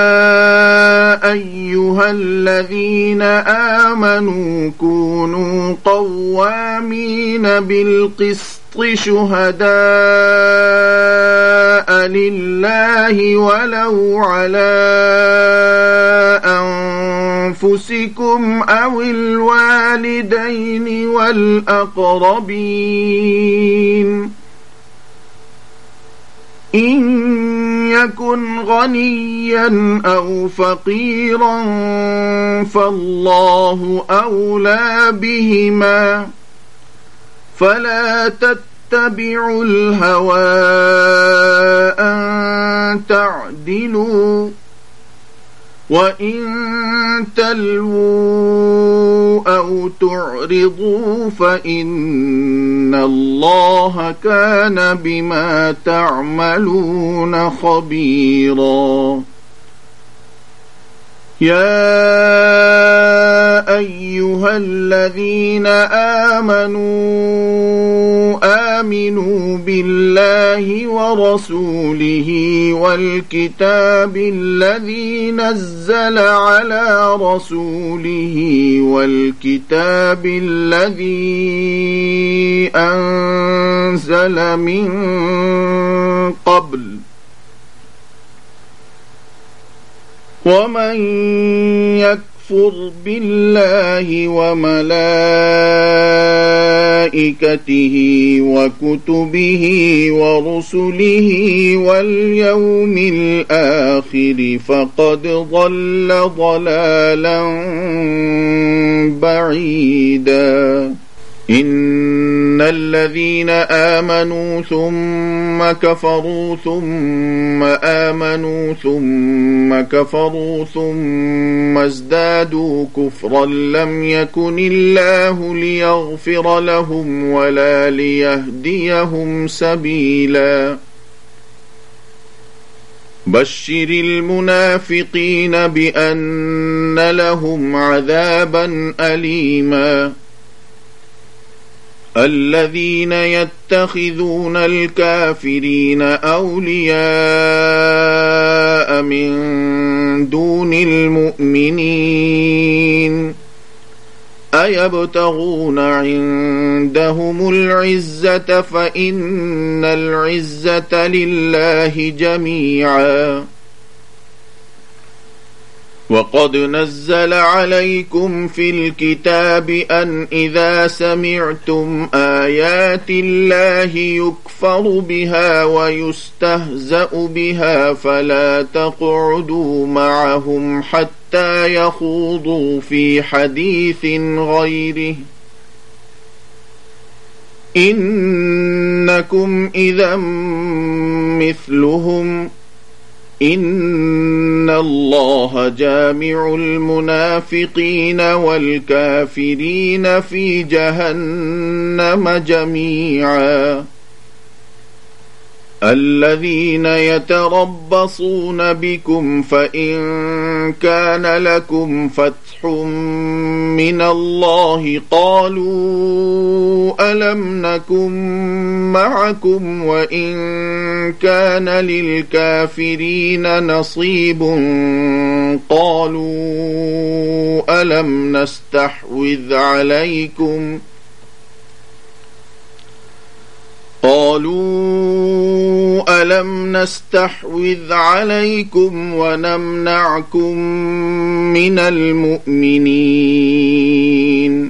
[SPEAKER 1] أيها الذين آمنوا كونوا قوامين بالقسط شهداء لله ولو على أنفسكم أو الوالدين والأقربين إن يكن غنيا أو فقيرا فالله أولى بهما فلا تتبعوا الهوى أن تعدلوا وإن تلووا أو تعرضوا فإن الله كان بما تعملون خبيرا يا أيها الذين آمنوا آمنوا بالله ورسوله والكتاب الذي نزل على رسوله والكتاب الذي أنزل من قبل ومن يكفر بالله وملائكته وكتبه ورسله واليوم الآخر فقد ضل ضلالا بعيدا إن إن الذين آمنوا ثم كفروا ثم آمنوا ثم كفروا ثم ازدادوا كفرا لم يكن الله ليغفر لهم ولا ليهديهم سبيلا بشر المنافقين بأن لهم عذابا أليما الذين يتخذون الكافرين أولياء من دون المؤمنين أيبتغون عندهم العزة فإن العزة لله جميعا وقد نزل عليكم في الكتاب أن إذا سمعتم آيات الله يكفر بها ويستهزأ بها فلا تقعدوا معهم حتى يخوضوا في حديث غيره إنكم إذا مثلهم إن الله جامع المنافقين والكافرين في جهنم جميعا الذين يتربصون بكم فإن كان لكم فتح من الله قالوا ألم نكن معكم وإن كان للكافرين نصيب قالوا ألم نستحوذ عليكم قالوا ألم نستحوذ عليكم ونمنعكم من المؤمنين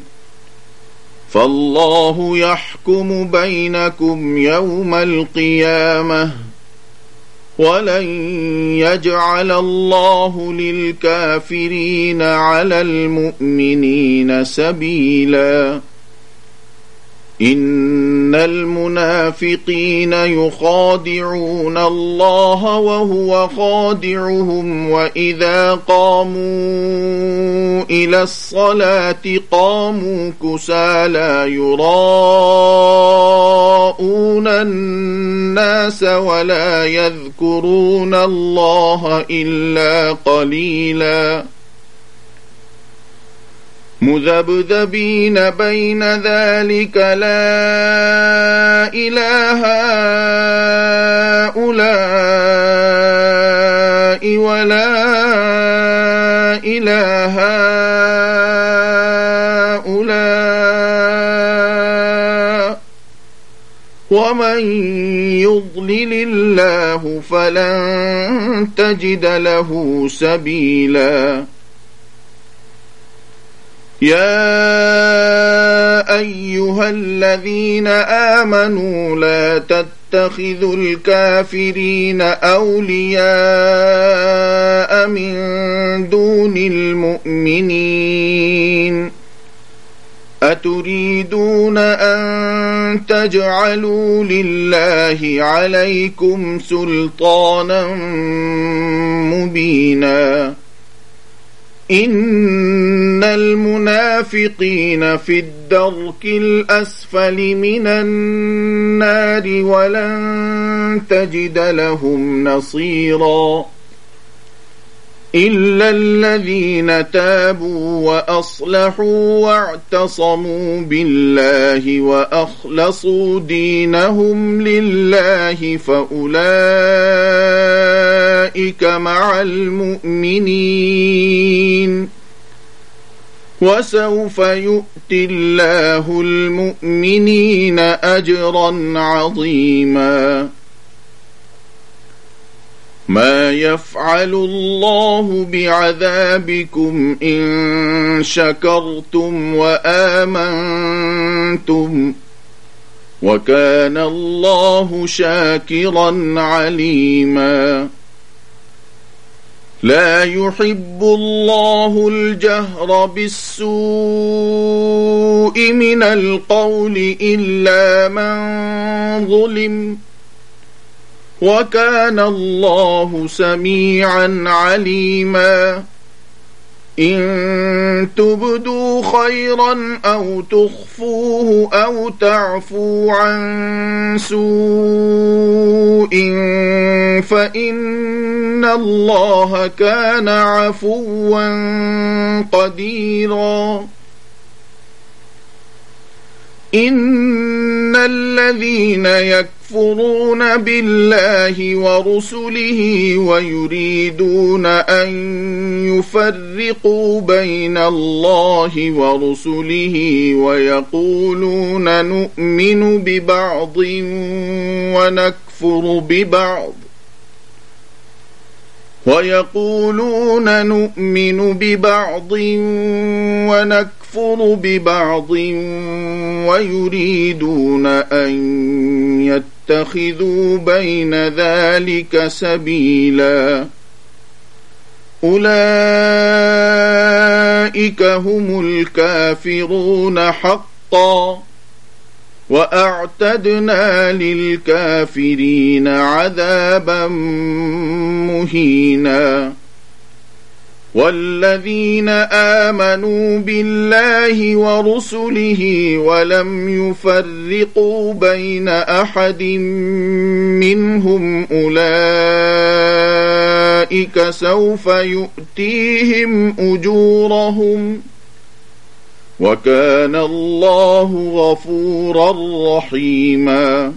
[SPEAKER 1] فالله يحكم بينكم يوم القيامة ولن يجعل الله للكافرين على المؤمنين سبيلا إن المنافقين يخادعون الله وهو خادعهم وإذا قاموا إلى الصلاة قاموا كسالى يراءون الناس ولا يذكرون الله إلا قليلا مذبذبين بين ذلك لا إله هؤلاء ولا إله هؤلاء ومن يضلل الله فلن تجد له سبيلا يا أيها الذين آمنوا لا تتخذوا الكافرين أولياء من دون المؤمنين أتريدون أن تجعلوا لله عليكم سلطانا مبينا إن المنافقين في الدرك الأسفل من النار ولن تجد لهم نصيرا إلا الذين تابوا وأصلحوا واعتصموا بالله وأخلصوا دينهم لله فأولئك مع المؤمنين وسوف يؤتي الله المؤمنين أجرا عظيما ما يفعل الله بعذابكم إن شكرتم وآمنتم وكان الله شاكرا عليما لا يحب الله الجهر بالسوء من القول إلا من ظلم وكان الله سميعا عليما إن تبدوا خيرا أو تخفوه أو تعفوا عن سوء فإن الله كان عفوا قديرا إن الذين يكفرون بالله ورسله ويريدون أن يفرقوا بين الله ورسله ويقولون نؤمن ببعض ونكفر ببعض ويقولون نؤمن ببعض ونكفر ببعض ويريدون أن يتخذوا بين ذلك سبيلا أولئك هم الكافرون حقا وأعتدنا للكافرين عذابا مهينا والذين آمنوا بالله ورسله ولم يفرقوا بين أحد منهم أولئك سوف يؤتيهم أجورهم وكان الله غفورا رحيما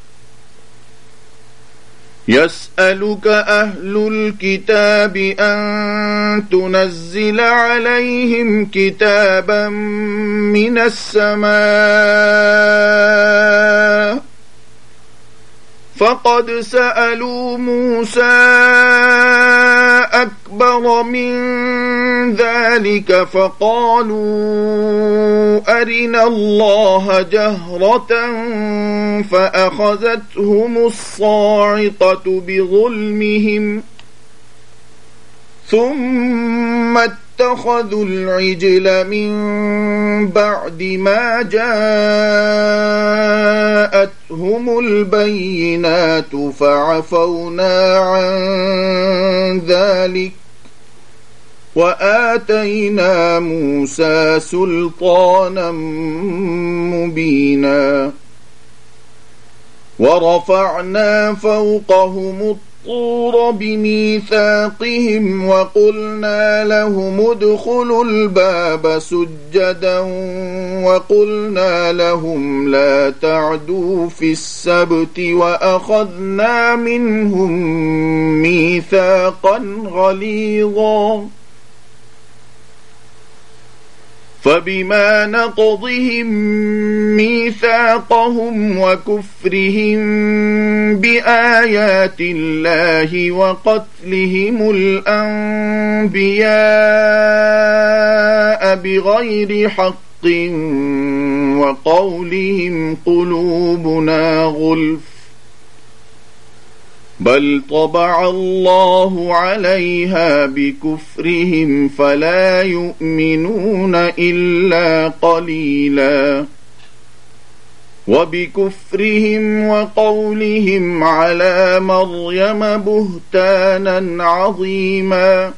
[SPEAKER 1] يسألك أهل الكتاب أن تنزل عليهم كتابا من السماء فقد سألوا موسى أكبر من ذلك فقالوا أرنا الله جهرة فأخذتهم الصاعقة بظلمهم ثم اتخذوا العجل من بعد ما جاءتهم البينات فعفونا عن ذلك وآتينا موسى سلطانا مبينا ورفعنا فوقهم الطور بميثاقهم وقلنا لهم ادخلوا الباب سجدا وقلنا لهم لا تعدوا في السبت وأخذنا منهم ميثاقا غليظا فبما نقضهم ميثاقهم وكفرهم بآيات الله وقتلهم الأنبياء بغير حق وقولهم قلوبنا غلف بل طبع الله عليها بكفرهم فلا يؤمنون إلا قليلا وبكفرهم وقولهم على مريم بهتانا عظيما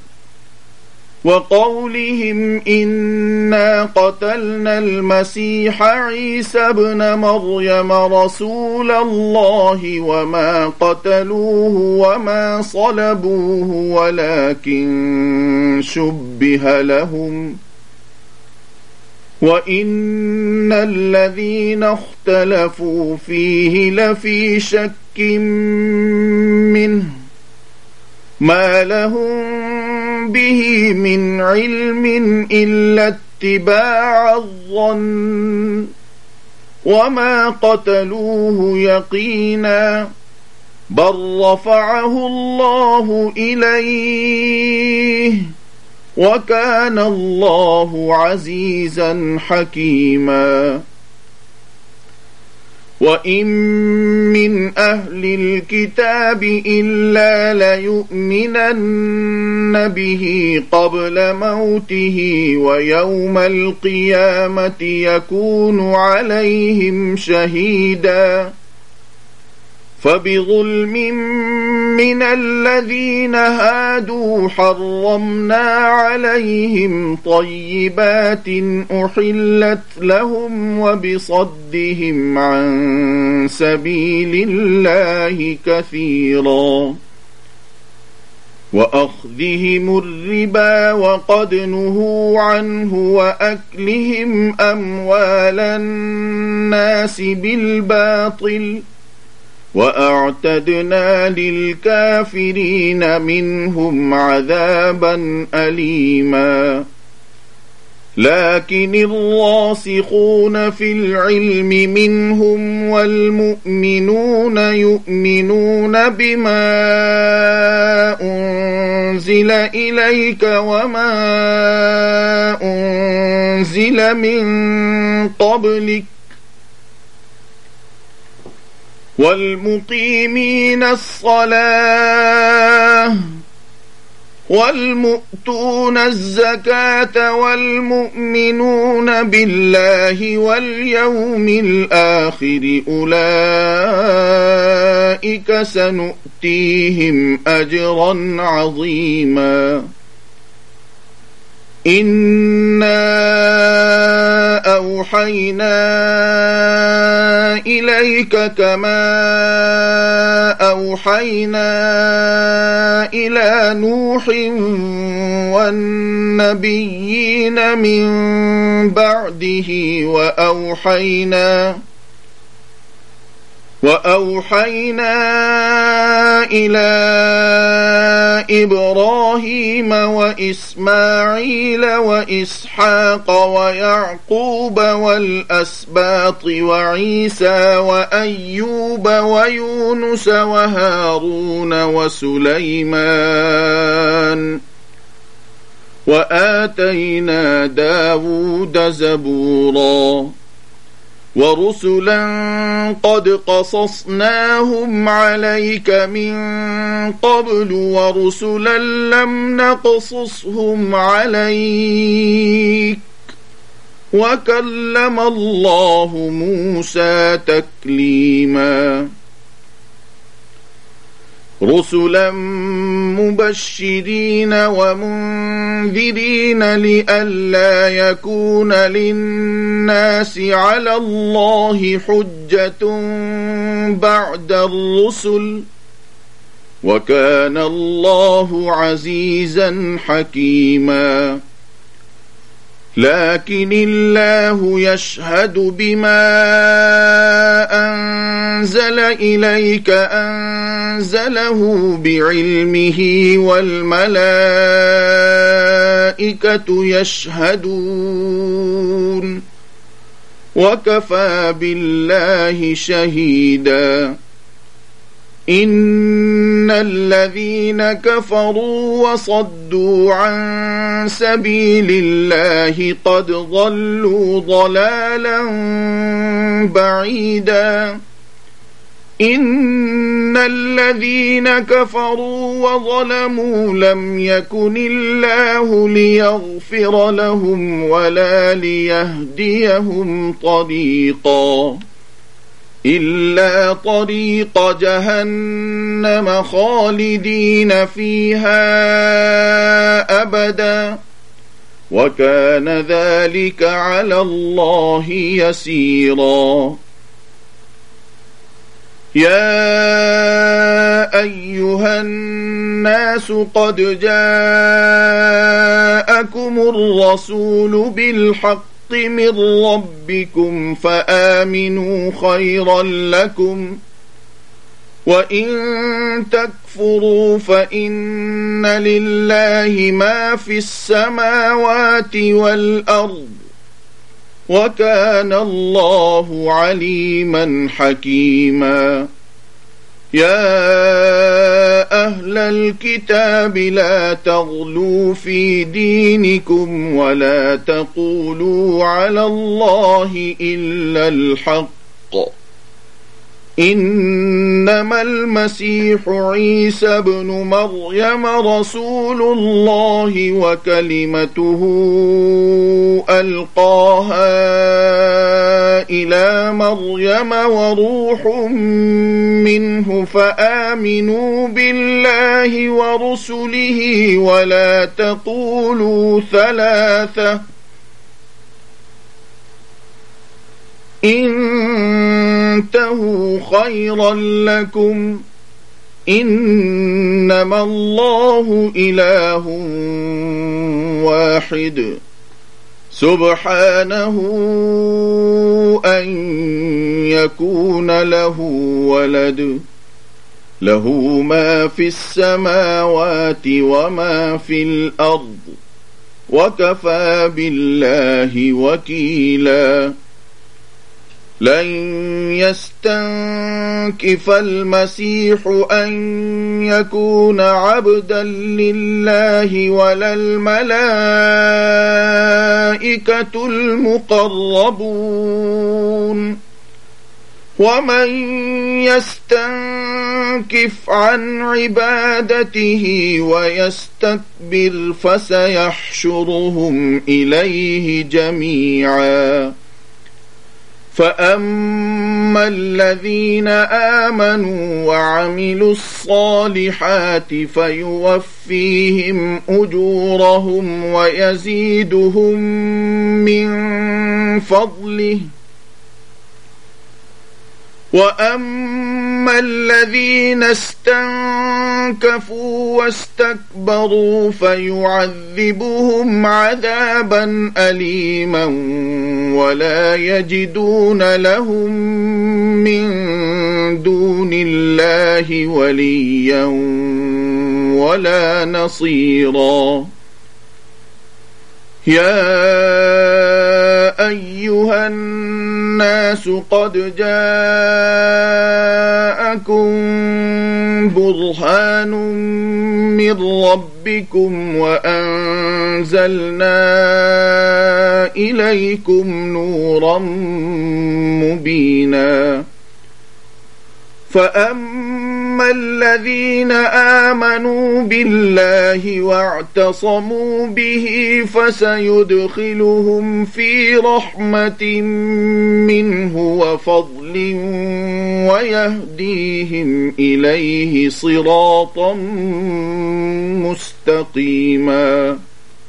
[SPEAKER 1] وقولهم إنا قتلنا المسيح عيسى ابن مريم رسول الله وما قتلوه وما صلبوه ولكن شبه لهم وإن الذين اختلفوا فيه لفي شك منه ما لهم به من علم إلا اتباع الظن وما قتلوه يقينا بل رفعه الله إليه وكان الله عزيزا حكيما وإن من أهل الكتاب إلا ليؤمنن به قبل موته ويوم القيامة يكون عليهم شهيدا فبظلم من الذين هادوا حرمنا عليهم طيبات أحلت لهم وبصدهم عن سبيل الله كثيرا وأخذهم الربا وقد نهوا عنه وأكلهم أموال الناس بالباطل وأعتدنا للكافرين منهم عذابا أليما لكن الراسخون في العلم منهم والمؤمنون يؤمنون بما أنزل إليك وما أنزل من قبلك والمقيمين الصلاة والمؤتون الزكاة والمؤمنون بالله واليوم الآخر أولئك سنؤتيهم أجرا عظيما إنا أوحينا إليك كما أوحينا إلى نوح والنبيين من بعده وأوحينا وأوحينا إلى إبراهيم وإسماعيل وإسحاق ويعقوب والأسباط وعيسى وأيوب ويونس وهارون وسليمان وآتينا داود زبورا ورسلا قد قصصناهم عليك من قبل ورسلا لم نقصصهم عليك وكلم الله موسى تكليما رسلا مبشرين ومنذرين لئلا يكون للناس على الله حجة بعد الرسل وكان الله عزيزا حكيما لكن الله يشهد بما أنزل إليك أنزله بعلمه والملائكة يشهدون وكفى بالله شهيدا إن الذين كفروا وصدوا عن سبيل الله قد ضلوا ضلالا بعيدا إن الذين كفروا وظلموا لم يكن الله ليغفر لهم ولا ليهديهم طريقا إلا طريق جهنم خالدين فيها أبدا وكان ذلك على الله يسيرا يا أيها الناس قد جاءكم الرسول بالحق من ربكم فآمنوا خيرا لكم وإن تكفروا فإن لله ما في السماوات والأرض وكان الله عليما حكيما يا أهل الكتاب لا تغلوا في دينكم ولا تقولوا على الله إلا الحق إنما المسيح عيسى بن مريم رسول الله وكلمته ألقاها إلى مريم وروح منه فآمنوا بالله ورسله ولا تقولوا ثلاثة انتهوا خيرا لكم إنما الله إله واحد سبحانه أن يكون له ولد له ما في السماوات وما في الأرض وكفى بالله وكيلا لن يستنكف المسيح أن يكون عبدا لله ولا الملائكة المقربون ومن يستنكف عن عبادته ويستكبر فسيحشرهم إليه جميعا فأما الذين آمنوا وعملوا الصالحات فيوفيهم أجورهم ويزيدهم من فضله وأما الذين استنكفوا واستكبروا فيعذبهم عذابا أليما ولا يجدون لهم من دون الله وليا ولا نصيرا يا أيها الناس قد جاءكم برهان من ربكم وأنزلنا إليكم نورا مبينا فأما الذين آمنوا بالله واعتصموا به فسيدخلهم في رحمة منه وفضل ويهديهم إليه صراطا مستقيما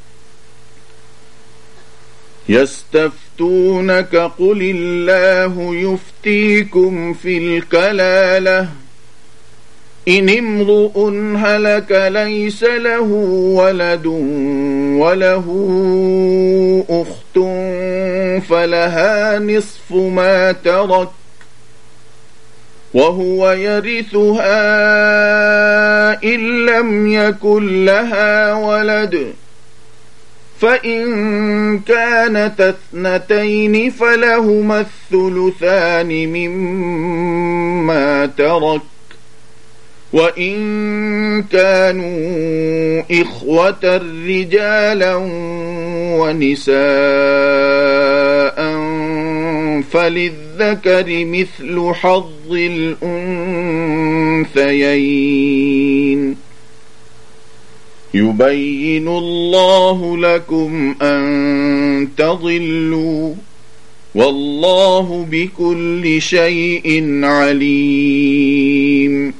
[SPEAKER 1] يستفتونك قل الله يفتيكم في الكلالة إن امرؤ هلك ليس له ولد وله أخت فلها نصف ما ترك وهو يرثها إن لم يكن لها ولد فإن كانت اثنتين فلهما الثلثان مما ترك وإن كانوا إخوة رجالا ونساء فللذكر مثل حظ الأنثيين يبين الله لكم أن تضلوا والله بكل شيء عليم